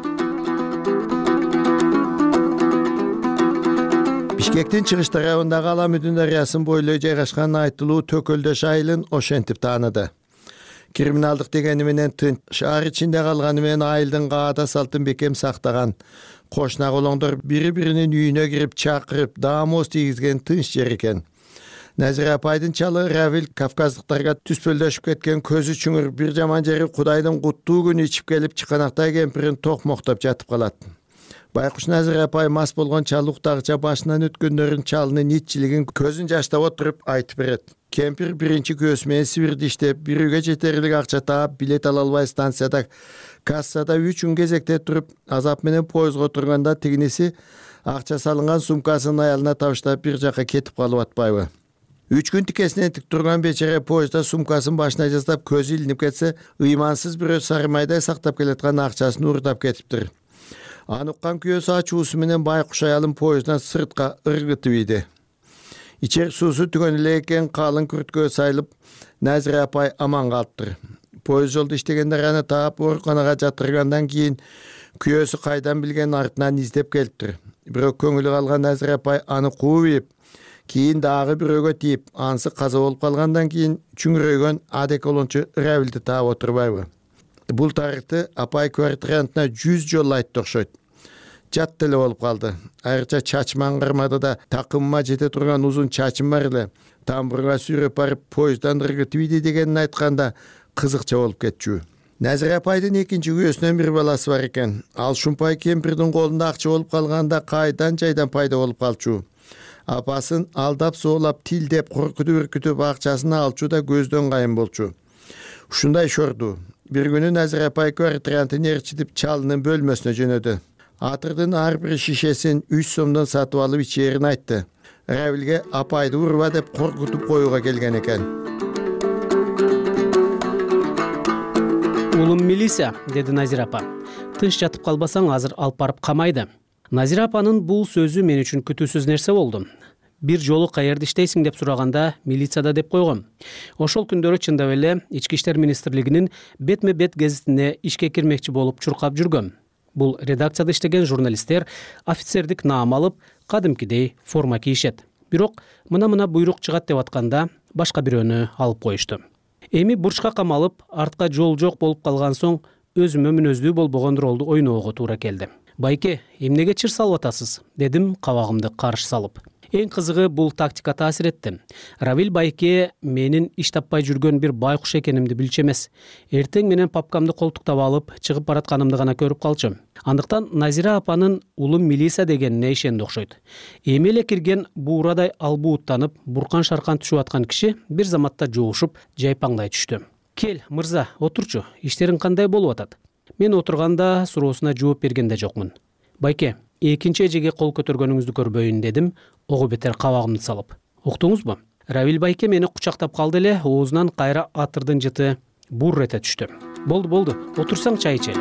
Бишкектин чыгыш тарабындагы Ала Мүдүн дарыясын бойлой жайгашкан айтылуу Төкөлдөш айылын ошентип тааныды. Криминалдык дегени менен тынч, шаар ичинде калганы менен айылдын каада салтын бекем сактаган, кошуна колоңдор бири-биринин үйүнө кирип чакырып, даамоз тийгизген тынч жер экен. Назира апайдын чалы Равил кавказдыктарга түспөлдөшүп кеткен көзү чүңүр бир жаман жери Кудайдын куттуу күнү ичип келип чыканактай кемпирин токмоктоп жатып калат. Байкуш Назира апай мас болгон чал уктагыча башынан өткөндөрүн чалынын итчилигин көзүн жаштап отуруп айтып берет. Кемпир биринчи күйөөсү менен Сибирде иштеп, бир үйгө жетерлик акча таап, билет ала албай станцияда кассада үч күн кезекте туруп, азап менен поездго турганда тигиниси акча салынган сумкасын аялына табыштап бир жака кетип калып атпайбы? Үч күн тикесинен тик турган бечара поездда сумкасын башына жаздап көзү илинип кетсе, ыймансыз бирөө сары майдай сактап келаткан акчасын уурдап кетиптир. Аны уккан күйөөсү ачуусу менен Байкуш аялын поезддан сыртка ыргытып ийди. Ичер суусу түгөн эле экен, калың күрткө сайылып, Назира апай аман калыптыр. Поезд жолдо иштегендер аны таап ооруканага жатыргандан кийин күйөөсү кайдан билген артынан издеп келиптир. Бирок көңүлү калган Назира апай аны кууп ийип, кийин дагы бирөөгө тийип, анысы каза болуп калгандан кийин чүңүрөйгөн адеколончу Равилди таап отурбайбы? Бул тарыхты апай квартирантына жүз жолу айтты окшойт. Жат деле болуп калды. Айрыкча чачым аңгырмады да, такымыма жете турган узун чачым бар эле. Тамбурга сүйрөп барып поезддан ыргытып ийди дегенин айтканда кызыкча болуп кетчү. Назира апайдын экинчи күйөөсүнөн бир баласы бар экен. Ал Шумпай кемпирдин колунда акча болуп калганда кайдан жайдан пайда болуп калчу. Апасын алдап соолап тилдеп коркутуп үркүтүп акчасын алчу да көздөн кайын болчу. Ушундай шорду. Бир күнү Назира апай квартирантын ээрчитип чалынын бөлмөсүнө жөнөдү. Атырдын ар бир шишесин үч сомдон сатып алып ичээрин айтты. Равилге апайды урба деп коркутуп коюуга келген экен. Улум милиция, деди Назира апа. Тынч жатып калбасаң азыр алып барып камайды. Назира апанын бул сөзү мен үчүн күтүүсүз нерсе болду. Бир жолу каерде иштейсиң деп сураганда милицияда деп койгом. Ошол күндөрү чындап эле Ички иштер министрлигинин бетме бет гезитине ишке кирмекчи болуп чуркап жүргөм. Бул редакцияда иштеген журналисттер офицердик наам алып, кадимкидей форма кийишет. Бирок мына-мына буйрук чыгат деп атканда башка бирөөнү алып коюшту. Эми бурчка камалып, артка жол жок болуп калган соң өзүмө мүнөздүү болбогон ролду ойноого туура келди. Байке, эмнеге чыр салып атасыз? Дедим кабагымды карыш салып. Эң кызыгы бул тактика таасир этти. Равил байке менин иш таппай жүргөн бир байкуш экенимди билчү эмес. Эртең менен папкамды колтуктап алып, чыгып баратканымды гана көрүп калчу. Андыктан Назира апанын улум милиция дегенине ишенди окшойт. Эми эле кирген буурадай албууттанып, буркан шаркан түшүп аткан киши бир заматта жоошуп, жайпаңдай түштү. Кел, мырза, отурчу. Иштериң кандай болуп атат? Мен отурганда суроосуна жооп бергенде жокмун. Байке, экинчи эжеге кол көтөргөнүңүздү көрбөйүн дедим, ого бетер кабагымды салып. Уктуңузбу? Равил байке мени кучактап калды эле, оозунан кайра атырдын жыты бур эте түштү. Болду, болду, отурсаң чай ичели.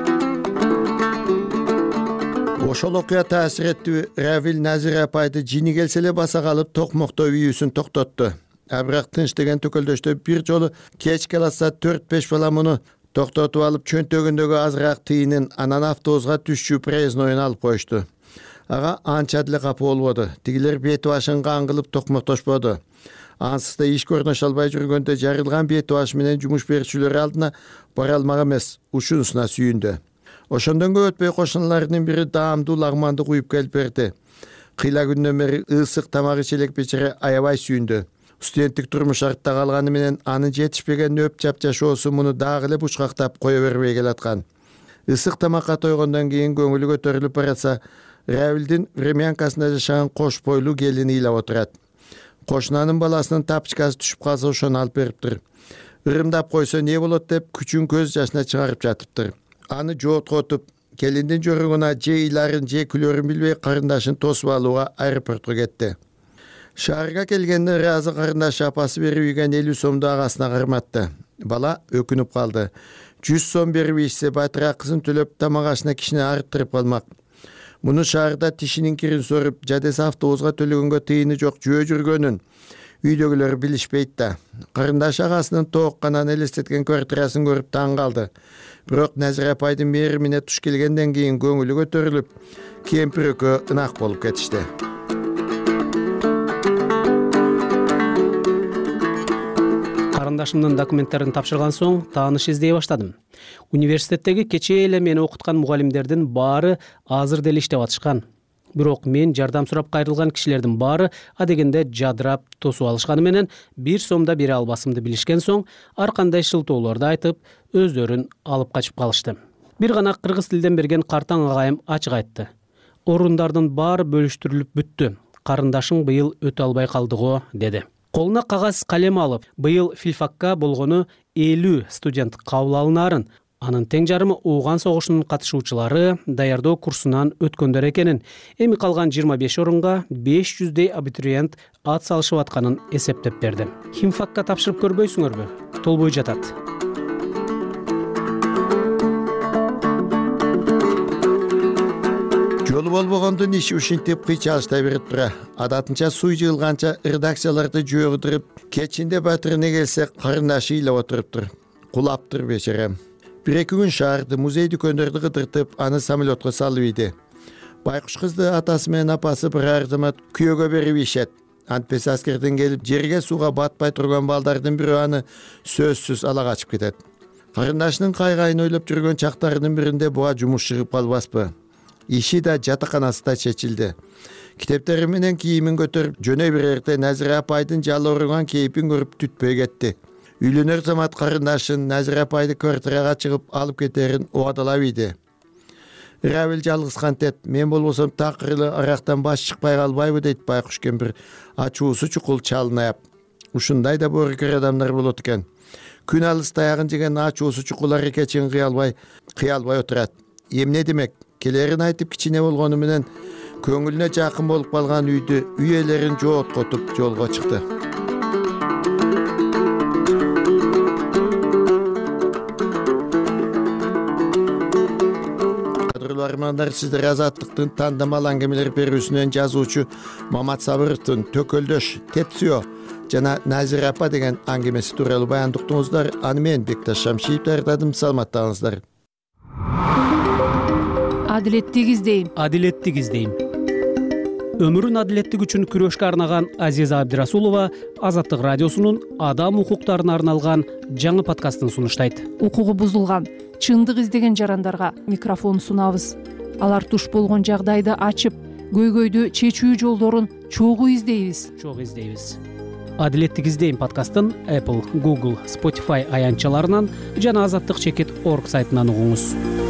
Ошол окуя таасир этти. Равил Назира апайды жини келсе эле баса калып токмоктоо үйүүсүн токтотту. А бирок тынч деген төкөлдөштө бир жолу кечке алса төрт беш бала муну токтотуп алып чөнтөгүндөгү азыраак тыйынын анан автобуска түшчү проездноюн алып коюшту. Ага анча деле капы болбоду. Тигилер бети башын каңгылып токмоктошподу. Ансыз да иш көрүнүшө албай жүргөндө жарылган бети баш менен жумуш берүүчүлөр алдына бара алмак эмес, ушунусуна сүйүндү. Ошондон көп өтпөй кошуналарынын бири даамдуу лагманды куюп келип берди. Кыйла күндөн бери ысык тамак ичелек бечара аябай сүйүндү. Студенттик турмуш артта калганы менен анын жетишпеген нөп чапчашоосу муну дагы эле бучкактап кое бербей келаткан. Ысык тамакка тойгондон кийин көңүлү көтөрүлүп баратса, Равилдин времянкасында жашаган кош бойлуу келини ыйлап отурат. Кошунанын баласынын тапочкасы түшүп калса ошону алып бериптир. Ырымдап койсо не болот деп күчүн көз жашына чыгарып жатыптыр. Аны жооткотуп, келиндин жорогуна же ыйларын же күлөрүн билбей карындашын тосуп алууга аэропортко кетти. Шаарга келгенде ыраазы карындашы апасы берип ийген элүү сомду агасына карматты. Бала өкүнүп калды. жүз сом берип ичсе батыраак кызын төлөп тамак ашына кишине арттырып калмак. Муну шаарда тишинин кирин соруп, жадеси автобуска төлөгөнгө тыйыны жок жөө жүргөнүн үйдөгүлөр билишпейт да. Карындаш агасынын тоокканан элестеткен квартирасын көрүп таң калды. Бирок Назира апайдын мээримине туш келгенден кийин көңүлү көтөрүлүп, кемпир экөө ынак болуп кетишти. Карындашымдын документтерин тапшырган соң тааныш издей баштадым. Университеттеги кечээ эле мени окуткан мугалимдердин баары азыр деле иштеп атышкан. Бирок мен жардам сурап кайрылган кишилердин баары адегенде жадырап тосуп алышканы менен бир сомда бере албасымды билишкен соң ар кандай шылтоолорду айтып, өздөрүн алып качып калышты. Бир гана кыргыз тилден берген картаң агайым ачык айтты: орундардын баары бөлүштүрүлүп бүттү, карындашың быйыл өтө албай калды го, деди. Колуна кагаз калем алып, быйыл филфакка болгону элүү студент кабыл алынаарын, анын тең жарымы Ооган согушунун катышуучулары даярдоо курсунан өткөндөр экенин, эми калган жыйырма беш орунга беш жүздөй абитуриент ат салышып атканын эсептеп берди. Химфакка тапшырып көрбөйсүңөрбү? Толбой жатат. Жолу болбогондун иши ушинтип кыйчалыштай берип тура. Адатынча суй жыгылганча редакцияларды жөөдүрүп, кечинде батырына келсе карындашы ыйлап отуруптур. Кулаптыр бечерем. Бир-эки күн шаарды, музей дүкөндөрдү кыдыртып, аны самолетко салып ийди. Байкуш кызды атасы менен апасы бир арзамат күйөөгө берип ийишет. Антпес аскерден келип, жерге сууга батпай турган балдардын бирөө аны сөзсүз ала качып кетет. Карындашынын кайгайын ойлоп жүргөн чактарынын биринде буга жумуш чыгып калбаспы? Иши да жатаканасында чечилди. Китептери менен кийимин көтөрүп жөнөй берерде Назира апайдын жалооруган кейпин көрүп түтпөй кетти. Үйлөнөр замат карындашын Назира апайды квартирага чыгып алып кетерин убадалап ийди. Равил жалгыз кантет, мен болбосом такырылы арактан баш чыкпай калбайбы, дейт Байкуш кемпир ачуусу чукул чалынаяп. Ушундай да боорукер адамдар болот экен. Күн алыс таягын жеген ачуусу чукул аракетин кыя албай, кыя албай отурат. Эмне демек? Келерин айтып кичине болгону менен көңүлүнө жакын болуп калган үйдү үй ээлерин жооткотуп жолго чыкты. Кадырлуу армандар, сиздер Азаттыктын тандамал аңгемелер берүүсүнөн жазуучу Мамат Сабыровдун Төкөлдөш, Тепсио жана Назира апа деген аңгемеси тууралуу баяндыктыңыздар. Аны мен Бекташ Шамшиев даярдадым. Саламаттаңыздар. Адилеттик издейм. Адилеттик издейм. Өмүрүн адилеттик үчүн күрөшкө арнаган Азиза Абдирасулова Азаттык радиосунун адам укуктарына арналган жаңы подкастын сунуштайт. Укугу бузулган, чындык издеген жарандарга микрофон сунабыз. Алар туш болгон жагдайды ачып, көйгөйдү чечүү жолдорун чогуу издейбиз. Чогуу издейбиз. Адилеттик издейм подкастын Apple, Google, Spotify аянтчаларынан жана азаттык чекит точка орг сайтынан угуңуз.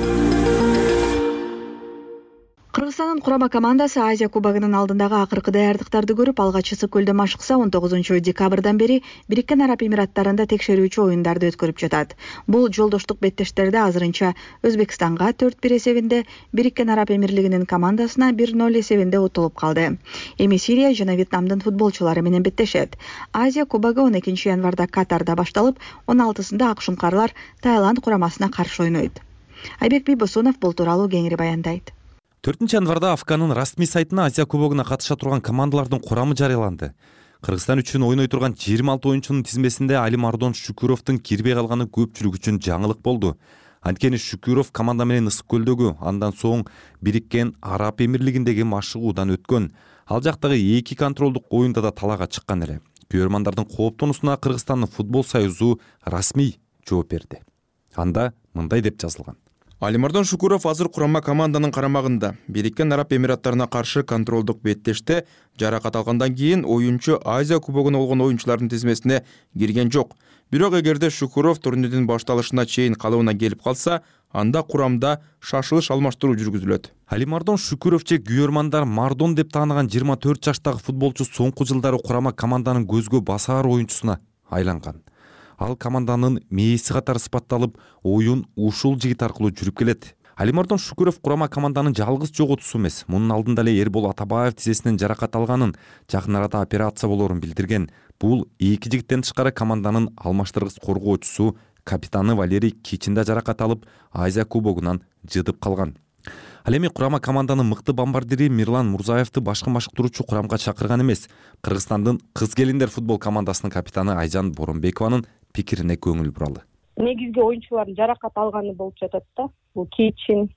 Кыргызстандын курама командасы Азия кубогунун алдындагы акыркы даярдыктарды көрүп, алгачысы көлдө машыкса, он тогузунчу декабрдан бери Бириккен Араб Эмираттарында текшерүүчү оюндарды өткөрүп жатат. Бул жолдоштук беттештерде азырынча Өзбекстанга төрт бир эсебинде, Бириккен Араб Эмирлигинин командасына бир ноль эсебинде утулуп калды. Эми Сирия жана Вьетнамдын футболчулары менен беттешет. Азия кубогу он экинчи январда Катарда башталып, он алтысында акшумкарлар Таиланд курамасына каршы ойнойт. Айбек Бийбосунов бул тууралуу кеңири баяндайт. төртүнчү январда Афганын расмий сайтына Азия кубогуна катыша турган командалардын курамы жарыяланды. Кыргызстан үчүн ойной турган жыйырма алты оюнчунун тизмесинде Алимардон Шүкүровдун кирбей калганы көпчүлүк үчүн жаңылык болду. Анткени Шүкүров команда менен Ысык көлдөгү, андан соң Бириккен Араб Эмирлигиндеги машыгуудан өткөн. Ал жактагы эки контролдук оюнда да талаага чыккан эле. Күйөрмандардын кооптонусуна Кыргызстандын футбол союзу расмий жооп берди. Анда мындай деп жазылган: Алимардон Шүкүров азыр курама команданын карамагында. Бириккен Араб Эмираттарына каршы контролдук беттеште жаракат алгандан кийин оюнчу Азия кубогуна болгон оюнчулардын тизмесине кирген жок. Бирок эгерде Шүкүров турнирдин башталышына чейин калыбына келип калса, анда курамда шашылыш алмаштыруу жүргүзүлөт. Алимардон Шүкүров же күйөрмандар Мардон деп тааныган жыйырма төрт жаштагы футболчу соңку жылдары курама команданын көзгө басар оюнчусуна айланган. Ал команданын мээси катары сыпатталып, оюн ушул жигит аркылуу жүрүп келет. Алимардон Шүкүров курама команданын жалгыз жоготуусу эмес. Мунун алдында эле Эрбол Атабаев тизесинен жаракат алганын, жакын арада операция болоорун билдирген. Бул эки жигиттен тышкары команданын алмаштыргыс коргоочусу капитаны Валерий Кичин да жаракат алып, Азия кубогунан жыдып калган. Ал эми курама команданын мыкты бомбардири Мирлан Мурзаевди башкы машыктыруучу курамга чакырган эмес. Кыргызстандын кыз келиндер футбол командасынын капитаны Айжан Боронбекованын пикирине көңүл буралы. Негизги оюнчулардын жаракат алганы болуп жатат да. Бул Кичин,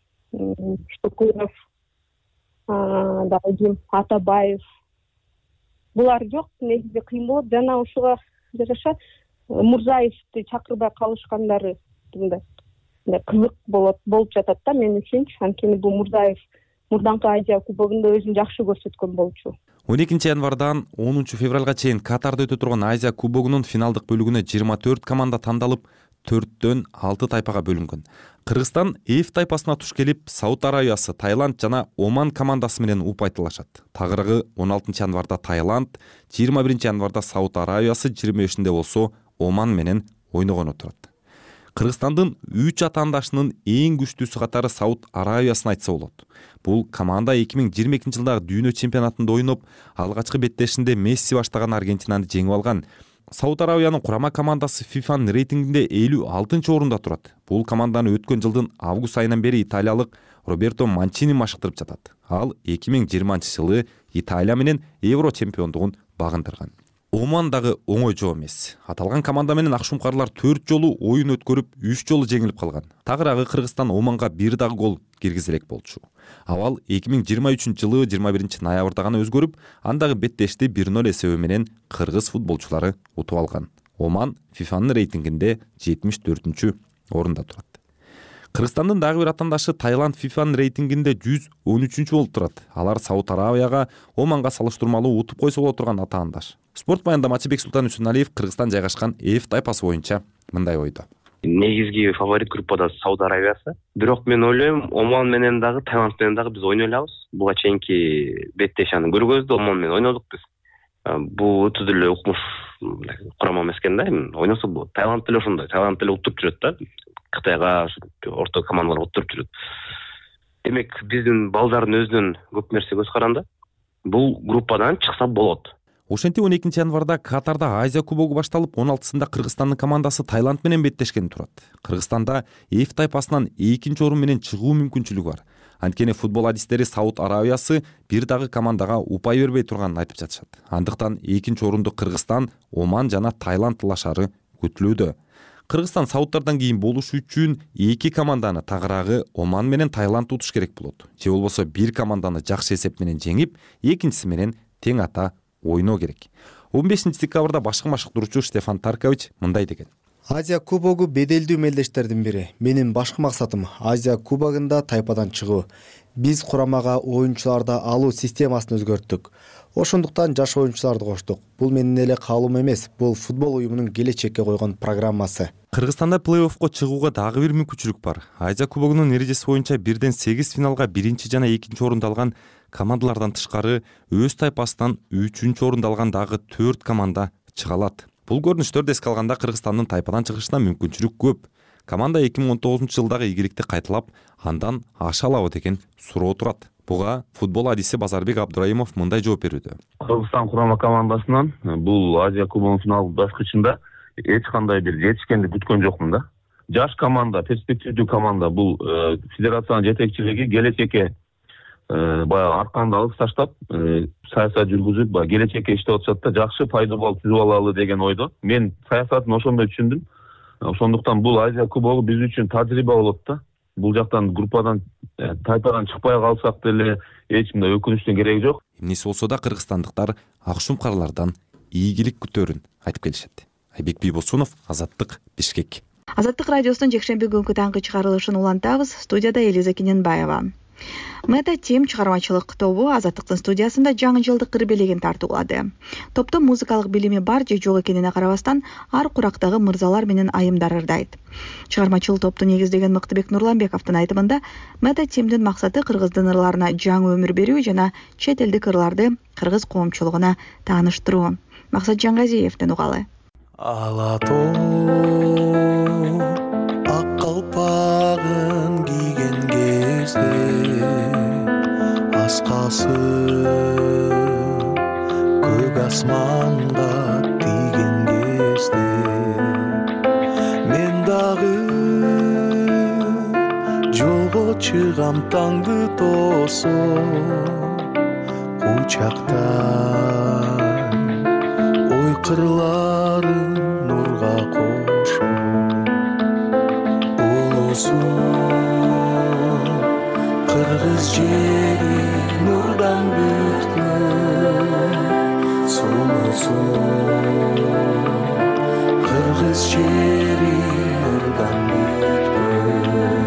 Шүкүров, дагы Атабаев. Булар жок, негизи кыйын болот. Жана ушуга жараша Мурзаевди чакырбай калышкандары кызык болот болуп жатат да мен үчүнчү. Анткени бул Мурзаев мурдаңкы Азия кубогунда өзүн жакшы көрсөткөн болчу. он экинчи январдан онунчу февралга чейин Катарда өтө турган Азия кубогунун финалдык бөлүгүнө жыйырма төрт команда тандалып, төрттөн алты тайпага бөлүнгөн. Кыргызстан Эф тайпасына туш келип, Сауд Арабиясы, Таиланд жана Оман командасы менен упайтылашат. Тагыраагы он алтынчы январда Таиланд, жыйырма биринчи январда Сауд Арабиясы, жыйырма бешинде болсо Оман менен ойногону турат. Кыргызстандын үч атаандашынын эң күчтүүсү катары Сауд Арабиясын айтса болот. Бул команда эки миң жыйырма экинчи жылдагы дүйнө чемпионатында ойноп, алгачкы беттешинде Месси баштаган Аргентинаны жеңип алган. Сауд Арабиянын курама командасы фифанын рейтингинде элүү алтынчы орунда турат. Бул команданы өткөн жылдын август айынан бери италиялык Роберто Манчини машыктырып жатат. Ал эки миң жыйырманчы жылы Италия менен Евро чемпиондугун багындырган. Оман дагы оңой жоо эмес. Аталган команда менен акшумкарлар төрт жолу оюн өткөрүп, үч жолу жеңилип калган. Тагыраагы Кыргызстан Оманга бир дагы гол киргизе элек болчу. Авал эки миң жыйырма үчүнчү жылы жыйырма биринчи ноябрда гана өзгөрүп, андагы беттешти бир ноль эсеби менен кыргыз футболчулары утуп алган. Оман фифанын рейтингинде жетимиш төртүнчү орунда турат. Кыргызстандын дагы бир атаандашы Таиланд фифанын рейтингинде жүз он үчүнчү болуп турат. Алар Сауд Арабияга, Оманга салыштырмалуу утуп койсо боло турган атаандаш. Спорт баяндамачы Бексултан Үсүналиев Кыргызстан жайгашкан Эф тайпасы боюнча мындай ойдо. Негизги фаворит группада Сауд Арабиясы. Бирок мен ойлойм, Оман менен дагы, Таиланд менен дагы биз ойной алабыз. Буга чейинки беттешаны көргөздө Оман менен ойнодук биз. Бул өтө деле укмуш курама эмес экен да, эми ойносо болот. Таиланд деле ошондой, Таиланд деле уттуруп жүрөт да. Кытайга, орто командалар уттуруп жүрөт. Демек, биздин балдардын өзүнөн көп нерсе көз каранды. Бул группадан чыкса болот. Ошентип он экинчи январда Катарда Азия кубогу башталып, он алтысында Кыргызстандын командасы Таиланд менен беттешкен турат. Кыргызстанда Эф тайпасынан экинчи орун менен чыгуу мүмкүнчүлүгү бар. Анткени футбол адистери Сауд Арабиясы бир дагы командага упай бербей турганын айтып жатышат. Андыктан экинчи орунду Кыргызстан, Оман жана Таиланд талашары күтүлүүдө. Кыргызстан Саудтардан кийин болуш үчүн эки команданы, тагыраагы Оман менен Таиланд утуш керек болот. Же болбосо бир команданы жакшы эсеп менен жеңип, экинчиси менен тең ата ойноо керек. он бешинчи декабрда башкы машыктыруучу Стефан Таркович мындай деген. Азия кубогу беделдүү мелдештердин бири. Менин башкы максатым Азия кубогунда тайпадан чыгуу. Биз курамага оюнчуларды алуу системасын өзгөрттүк. Ошондуктан жаш оюнчуларды коштук. Бул менин эле каалоом эмес, бул футбол уюмунун келечекке койгон программасы. Кыргызстанда плей-оффко чыгууга дагы бир мүмкүнчүлүк бар. Азия кубогунун эрежеси боюнча бирден сегиз финалга биринчи жана экинчи орунду алган командалардан тышкары өз тайпасынан үчүнчү орунду алган дагы төрт команда чыга алат. Бул көрүнүштөрдү эске алганда Кыргызстандын тайпадан чыгышына мүмкүнчүлүк көп. Команда эки миң он тогузунчу жылдагы ийгиликти кайталап, андан аша алабы деген суроо турат. Буга футбол адиси Базарбек Абдурайымов мындай жооп берүүдө. Кыргызстан курама командасынан бул Азия кубогунун финал баскычында эч кандай бир жетишкенди күткөн жокмун да. Жаш команда, перспективдүү команда, бул федерациянын жетекчилиги келечекке баягы арканды алып таштап, саясат жүргүзүп, баягы келечекке иштеп атышат да, жакшы пайдабол түзүп алалы деген ойдо. Мен саясатын ошондой түшүндүм. Ошондуктан бул Азия кубогу биз үчүн тажрыйба болот да. Бул жактан группадан, тайпадан чыкпай калсак деле эч мындай өкүнүчтүн кереги жок. Эмнеси болсо да кыргызстандыктар акшумкарлардан ийгилик күтөөрүн айтып келишет. Айбек Бийбосунов, Азаттык, Бишкек. Азаттык радиосунун жекшемби күнгү таңкы чыгарылышын улантабыз. Студияда Элиза Кененбаева. Мета Тим чыгармачылык тобу Азаттыктын студиясында жаңы жылдык кырбелегин тартуулады. Топтун музыкалык билими бар же жок экенине карабастан, ар курактагы мырзалар менен айымдар ырдайт. Чыгармачыл топту негиздеген Мыктыбек Нурланбековдун айтымында, Мета Тимдин максаты кыргыздын ырларына жаңы өмүр берүү жана чет элдик ырларды кыргыз коомчулугуна тааныштыруу. Максат Жаңгазиевден угалы. Ала тоо ак калпагын кийген кезде, аскасы көк асманга тийген кезде, мен дагы жолго чыгам таңды тосоп, кучактай ой кырларын нурга кошуп, улуусун кыргыз жери нурдан бүткөн, сулуусун кыргыз жери нурдан бүткөн.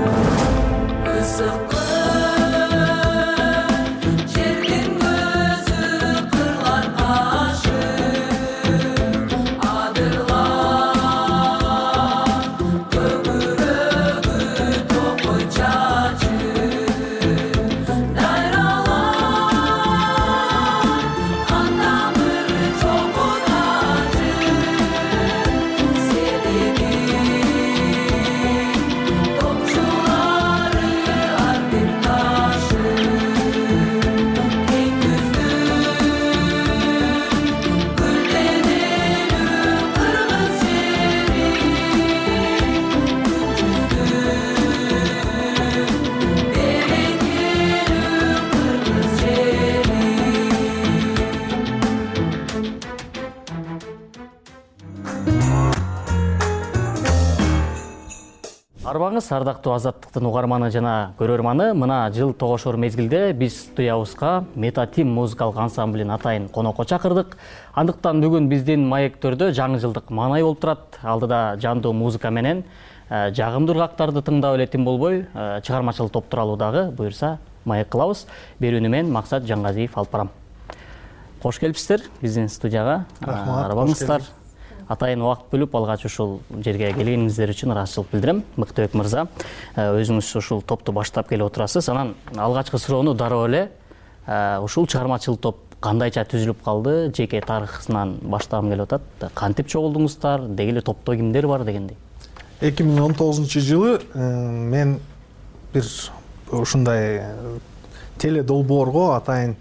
Арбаңыз ардактуу Азаттыктын угарманы жана көрөрманы, мына жыл тогошор мезгилде биз студиябызга Метатим музыкалык ансамблин атайын конокко чакырдык. Андыктан бүгүн биздин маектөрдө жаңы жылдык маанай болуп турат. Алдыда жандуу музыка менен жагымдуу ыргактарды тыңдап эле тим болбой, чыгармачыл топ тууралуу дагы буюрса маек кылабыз. Берүүнү мен Максат Жаңгазиев алып барам. Кош келипсиздер биздин студияга. Арбаңыздар атайын убакыт бөлүп алгач ушул жерге келгениңиздер үчүн ыраазычылык билдирем. Мыктыбек мырза, өзүңүз ушул топту баштап келип отурасыз. Анан алгачкы суроону дароо эле ушул чыгармачыл топ кандайча түзүлүп калды, жеке тарыхынан баштагым келип атат. Кантип чогулдуңуздар, деги эле топто кимдер бар дегендей. эки миң он тогузунчу жылы мен бир ушундай теле долбоорго атайын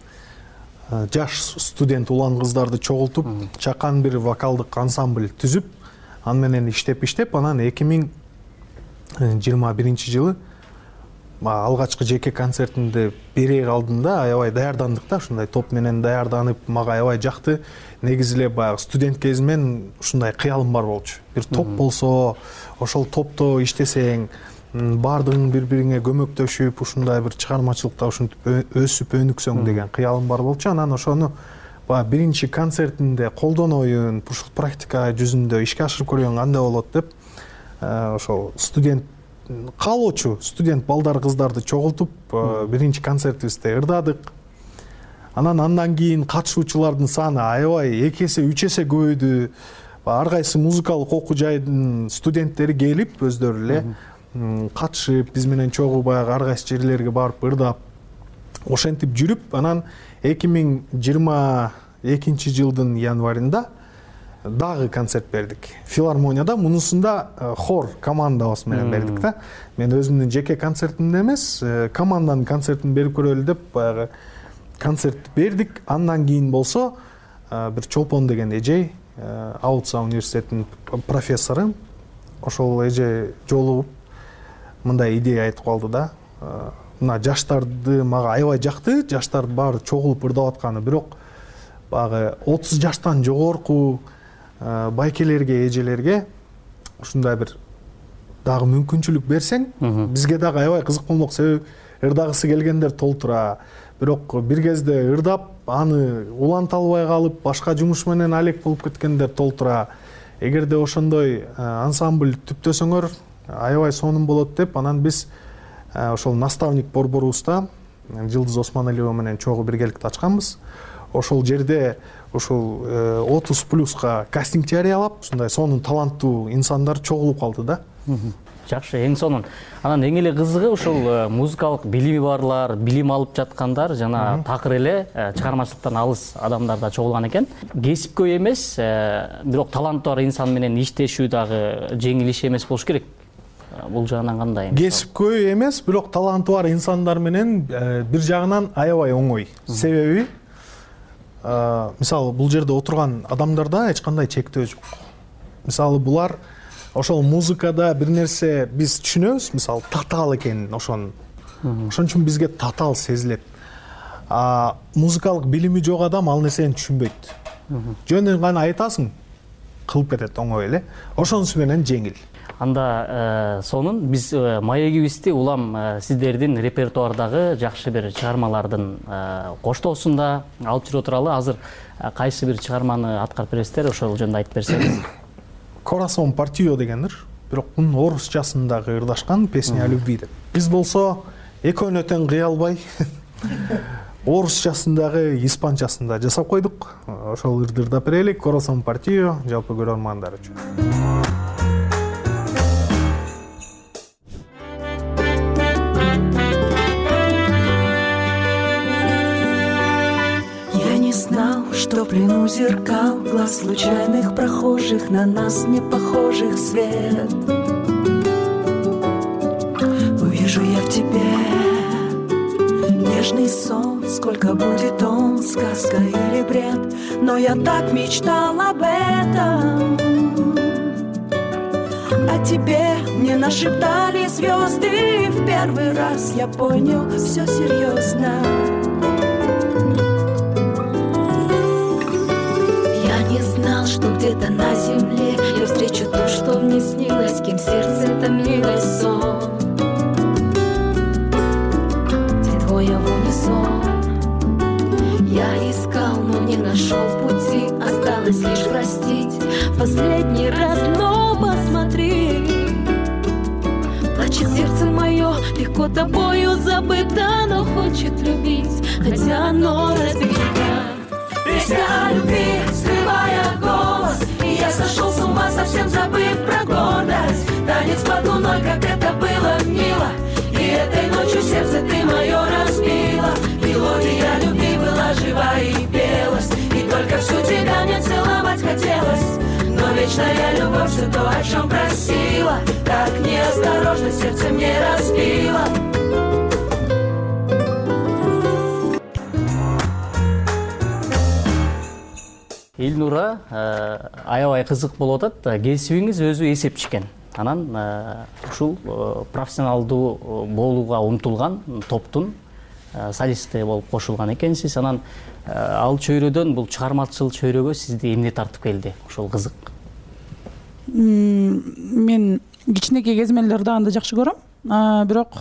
жаш студент улан кыздарды чогултуп, чакан бир вокалдык ансамбль түзүп, аны менен иштеп-иштеп, анан эки миң жыйырма биринчи жылы алгачкы жеке концертимди берер алдында аябай даярдандык да, ушундай топ менен даярданып, мага аябай жакты. Негизи эле баягы студент кезимен ушундай кыялым бар болчу. Бир топ болсо, ошол топто иштесең, баардыгың бири-бириңе көмөктөшүп, ушундай бир чыгармачылыкта ушинтип өсүп өнүксөң деген кыялым бар болчу. Анан ошону баягы биринчи концертимде колдоноюн, ушул практика жүзүндө ишке ашырып көргөн кандай болот деп, ошол студент каалоочу студент балдар кыздарды чогултуп, биринчи концертибизде ырдадык. Анан андан кийин катышуучулардын саны аябай эки эсе, үч эсе көбөйдү. Ар кайсы музыкалык окуу жайдын студенттери келип, өздөрү эле катышып, биз менен чогуу баягы ар кайсы жерлерге барып ырдап, ошентип жүрүп, анан эки миң жыйырма экинчи жылдын январында дагы концерт бердик. Филармонияда, мунусунда хор командабыз менен бердик да. Мен өзүмдүн жеке концертимде эмес, команданын концертин берип көрөлү деп баягы концерт бердик. Андан кийин болсо бир Чолпон деген эжей, Аутса университетинин профессору, ошол эже жолугуп мындай идея айтып калды да. Мына жаштарды мага аябай жакты, жаштар баары чогулуп ырдап атканы, бирок баягы отуз жаштан жогорку байкелерге, эжелерге ушундай бир дагы мүмкүнчүлүк берсең, бизге дагы аябай кызык болмок. Себеби ырдагысы келгендер толтура. Бирок бир кезде ырдап, аны уланта албай калып, башка жумуш менен алек болуп кеткендер толтура. Эгерде ошондой ансамбль түптөсөңөр, аябай сонун болот деп, анан биз ошол наставник борборубузда Жылдыз Осмоналиева менен чогуу биргеликте ачканбыз. Ошол жерде ушул отуз плюска кастинг жарыялап, ушундай сонун таланттуу инсандар чогулуп калды да. Жакшы, эң сонун. Анан эң эле кызыгы ушул музыкалык билими барлар, билим алып жаткандар жана такыр эле чыгармачылыктан алыс адамдар да чогулган экен. Кесипкөй эмес, бирок таланты бар инсан менен иштешүү дагы жеңил иш эмес болуш керек. Бул жагынан кандай? Кесипкөй эмес, бирок таланты бар инсандар менен бир жагынан аябай оңой. Себеби мисалы бул жерде отурган адамдарда эч кандай чектөө жок. Мисалы булар ошол музыкада бир нерсе биз түшүнөбүз, мисалы татаал экенин, ошон ошон үчүн бизге татаал сезилет. А музыкалык билими жок адам ал нерсени түшүнбөйт. Жөнүн гана айтасың, кылып кетет оңой эле. Ошонусу менен жеңил. Анда сонун биз маегибизди улам сиздердин репертуардагы жакшы бир чыгармалардын коштоосунда алып жүрө туралы. Азыр кайсы бир чыгарманы аткарып бересиздер, ошол жөнүндө айтып берсеңиз. Corazon partió дегендир. Бирок мунун орусчасындагы ырдашкан песня о любви деп. Биз болсо экөөнү тең кыя албай орусчасындагы, испанчасында жасап койдук. Ошол ырды ырдап берелик. Corazon partió жалпы көрөрмандар үчүн. Что в плену зеркал, глаз случайных прохожих, на нас не похожих свет. Увижу я в тебе нежный сон, сколько будет он, сказка или бред, но я так мечтал об этом. О тебе мне нашептали звезды, в первый раз я понял, все серьезно. Не знаю. знал, что где-то на земле я встречу то, что мне снилось, кем сердце томилось сон. Те двое в унисон. Я искал, но не нашел пути, осталось лишь простить в последний раз, но посмотри. Плачет сердце мое, легко тобою забыто, но хочет любить, хотя оно разбито. Песня о любви, срывая голос, и я сошел с ума, совсем забыв про гордость. Танец под луной, как это было мило, и этой ночью сердце ты мое разбила. Мелодия любви была жива и пелась, и только всю тебя мне целовать хотелось. Но вечная любовь все то, о чем просила, так неосторожно сердце мне разбила. Элнура, аябай кызык болуп атат. Кесибиңиз өзү эсепчи экен. Анан ушул профессионалдуу болууга умтулган топтун солисти болуп кошулган экенсиз. Анан ал чөйрөдөн бул чыгармачыл чөйрөгө сизди эмне тартып келди? Ошол кызык. Мен кичинекей кезмелерди анда жакшы көрөм. Бирок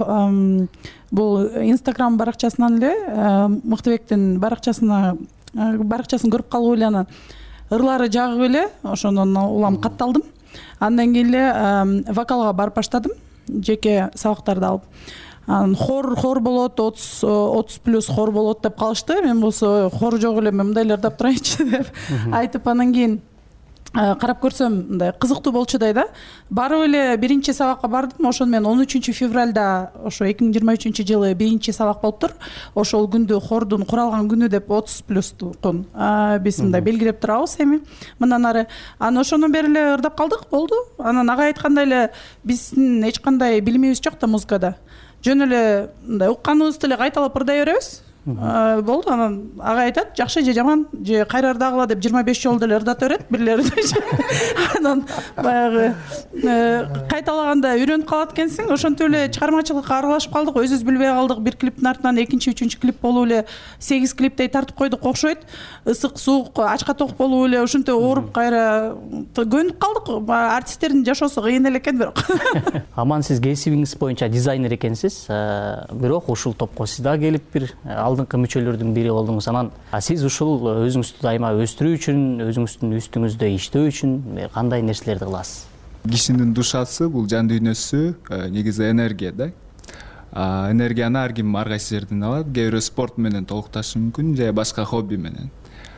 бул Instagram баракчасынан эле Мыктыбектин баракчасына баракчасын көрүп калып эле анан ырлары жагып эле ошондон улам катталдым. Андан кийин эле вокалга барып баштадым, жеке сабактарды алып. Анан хор хор болот, отуз плюс хор болот деп калышты. Мен болсо хор жок эле, мен мындайларды тап турайынчы деп айтып, анан кийин карап көрсөм мындай кызыктуу болчудай да. Барып эле биринчи сабакка бардым. Ошон мен он үчүнчү февралда ошо эки миң жыйырма үчүнчү жылы биринчи сабак болуптур. Ошол күндү хордун куралган күнү деп отуз плюстукун биз мындай белгилеп турабыз эми. Мындан ары анан ошондон бери эле ырдап калдык, болду. Анан ага айткандай эле биздин эч кандай билимибиз жок да музыкада. Жөн эле мындай укканыбызды эле кайталап ырдай беребиз. Болду. Анан ага айтат, жакшы же жаман же кайра ырдагыла деп жыйырма беш жолу деле ырдата берет бирлери. Анан баягы кайталаганда үйрөнүп калат экенсиң. Ошентип эле чыгармачылыкка аралашып калдык, өзүбүз билбей калдык. Бир клиптин артынан экинчи, үчүнчү клип болуп эле сегиз клиптей тартып койдук окшойт. Ысык суук, ачка ток болуп эле ошентип ооруп кайра көнүп калдык. Артисттердин жашоосу кыйын эле экен бирок. Аман, сиз кесибиңиз боюнча дизайнер экенсиз. Бирок ушул топко сиз да келип бир алдыңкы мүчөлөрдүн бири болдуңуз. Анан сиз ушул өзүңүздү дайыма өстүрүү үчүн, өзүңүздүн үстүңүздө иштөө үчүн кандай нерселерди кыласыз? Кишинин душасы бул жан дүйнөсү, негизи энергия да. Энергияны ар ким ар кайсы жерден алат. Кээ бирөө спорт менен толукташы мүмкүн, же башка хобби менен.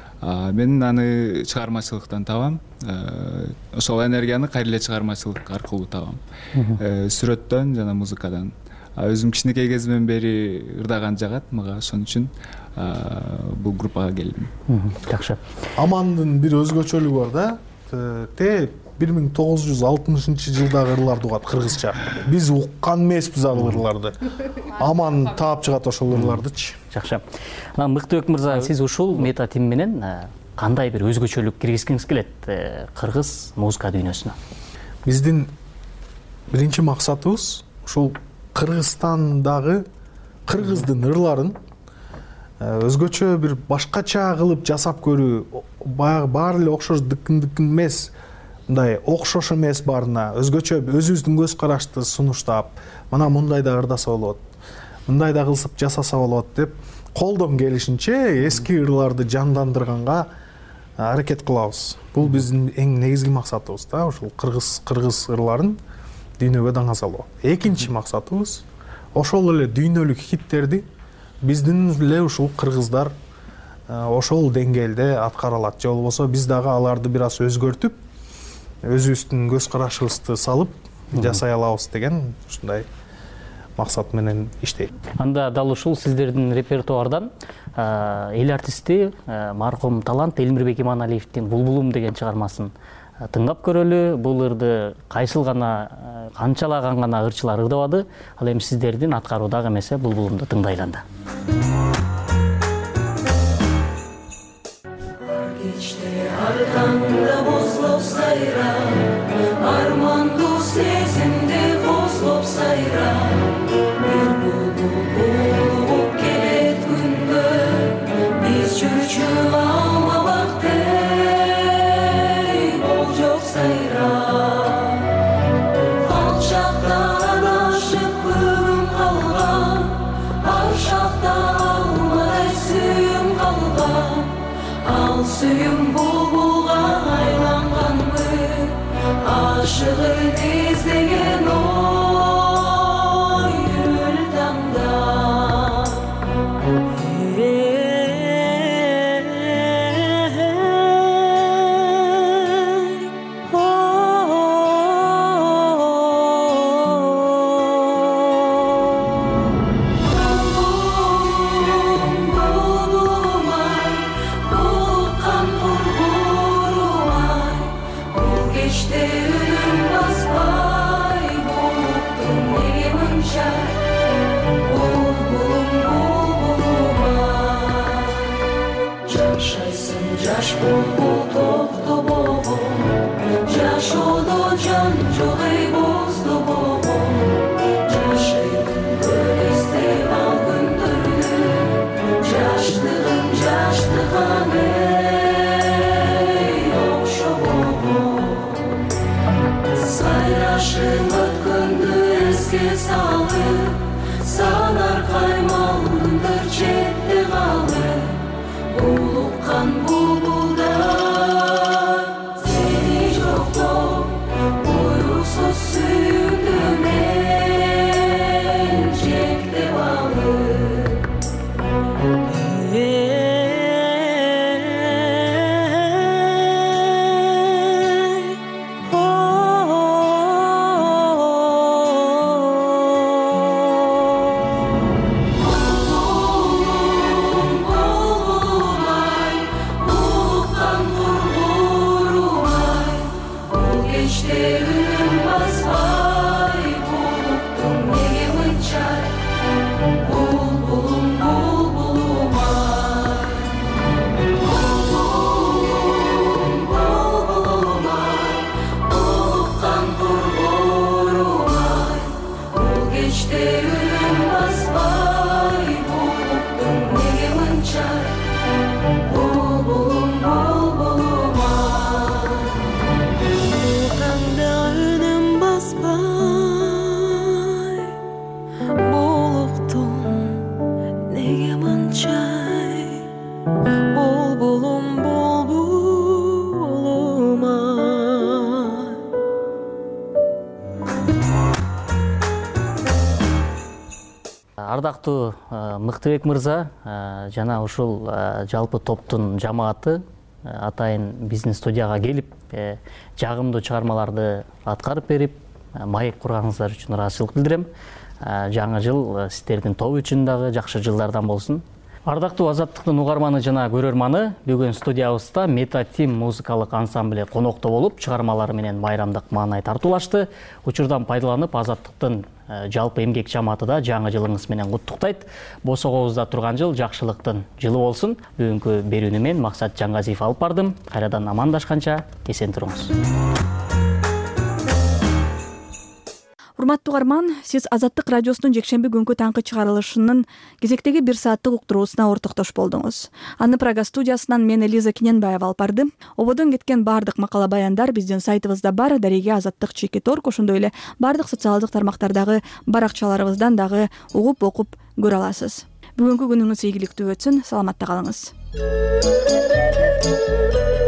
Мен аны чыгармачылыктан табам. Ошол энергияны кайра эле чыгармачылык аркылуу табам. Сүрөттөн жана музыкадан. Өзүм кичинекей кезимден бери ырдаган жагат мага, ошон үчүн бул группага келдим. Жакшы. Амандын бир өзгөчөлүгү бар да. Те бир миң тогуз жүз алтымышынчы жылдагы ырларды угат кыргызча. Биз уккан эмеспиз ал ырларды. Аман таап чыгат ошол ырлардычы. Жакшы. Анан Мыктыбек мырза, сиз ушул мета тим менен кандай бир өзгөчөлүк киргизгиңиз келет кыргыз музыка дүйнөсүнө? Биздин биринчи максатыбыз ушул Кыргызстандагы кыргыздын ырларын өзгөчө бир башкача кылып жасап көрүү, баягы баары эле окшош дыкын-дыкын эмес, мындай окшош эмес баарына өзгөчө өзүбүздүн көз карашты сунуштап, мына мындай да ырдаса болот, мындай да кылсып жасаса болот деп колдон келишинче эски ырларды жандандырганга аракет кылабыз. Бул биздин эң негизги максатыбыз да, ушул кыргыз кыргыз ырларын дүйнөгө даңа салуу. Экинчи максатыбыз ошол эле дүйнөлүк хиттерди биздин эле ушул кыргыздар ошол деңгээлде аткара алат. Же болбосо биз дагы аларды бир аз өзгөртүп, өзүбүздүн көз карашыбызды салып жасай алабыз деген ушундай максат менен иштейт. Анда дал ушул сиздердин репертуардан эл артисти маркум талант Элмирбек Иманалиевдин Булбулум деген чыгармасын тыңдап көрөлү. Бул ырды кайсыл гана, канчалаган гана ырчылар ырдабады. Ал эми сиздердин аткаруудагы эмесе Булбулумду тыңдайлы анда. Ardanda bozlop sayra, armandu sezimde bozlop sayra. Bir bulbul bulup gelet gündö, biz çürçü alma vakti. Ardanda bozlop sayra, armandu sezimde bozlop sayra. Bir bulbul bulup gelet gündö, biz çürçü alma vakti. Ardanda bozlop sayra, armandu sezimde bozlop sayra. Bir bulbul bulup gelet gündö, biz çürçü alma vakti. Ardanda bozlop sayra, armandu sezimde bozlop sayra. Bir bulbul bulup gelet gündö, biz çürçü alma vakti. сүйім бұлбұлға айланғанмы, ашығын іздеген ой өл таңда. Жаш бұлбұл тоқты боғым, жаш оды жан жоғай бозды боғым, жашайдың көлестей ал күндірді, жаштығын жаштыған ей оқшы боғым. Сайрашың өткінді еске салып, санар қаймалыңдыр жетті қалы, ұлыққан бұлбұлда сені жоқтап, бұйрықсыз сүйді мен жектеп алып. Ардактуу Мыктыбек мырза, жана ушул жалпы топтун жамааты атайын биздин студияга келип, жагымдуу чыгармаларды аткарып берип, маек курганыңыздар үчүн ыраазычылык билдирем. Жаңы жыл сиздердин топ үчүн дагы жакшы жылдардан болсун. Ардактуу Азаттыктын угарманы жана көрөрманы, бүгүн студиябызда Мета Тим музыкалык ансамбле конокто болуп, чыгармалары менен байрамдык маанай тартуулашты. Учурдан пайдаланып, Азаттыктын жалпы эмгек жамааты да жаңы жылыңыз менен куттуктайт. Босогобузда турган жыл жакшылыктын жылы болсун. Бүгүнкү берүүнү мен Максат Жаңгазиев алып бардым. Кайрадан амандашканча эсен туруңуз. Урматтуу угарман, сиз Азаттык радиосунун жекшемби күнкү таңкы чыгарылышынын кезектеги бир сааттык уктуруусуна ортоктош болдуңуз. Аны Прага студиясынан мен Элиза Киненбаева алып бардым. Ободон кеткен бардык макала баяндар биздин сайтыбызда бар, дареге Азаттык чекит точка орг, ошондой эле бардык социалдык тармактардагы баракчаларыбыздан дагы угуп окуп көрө аласыз. Бүгүнкү күнүңүз ийгиликтүү өтсүн, саламатта калыңыз.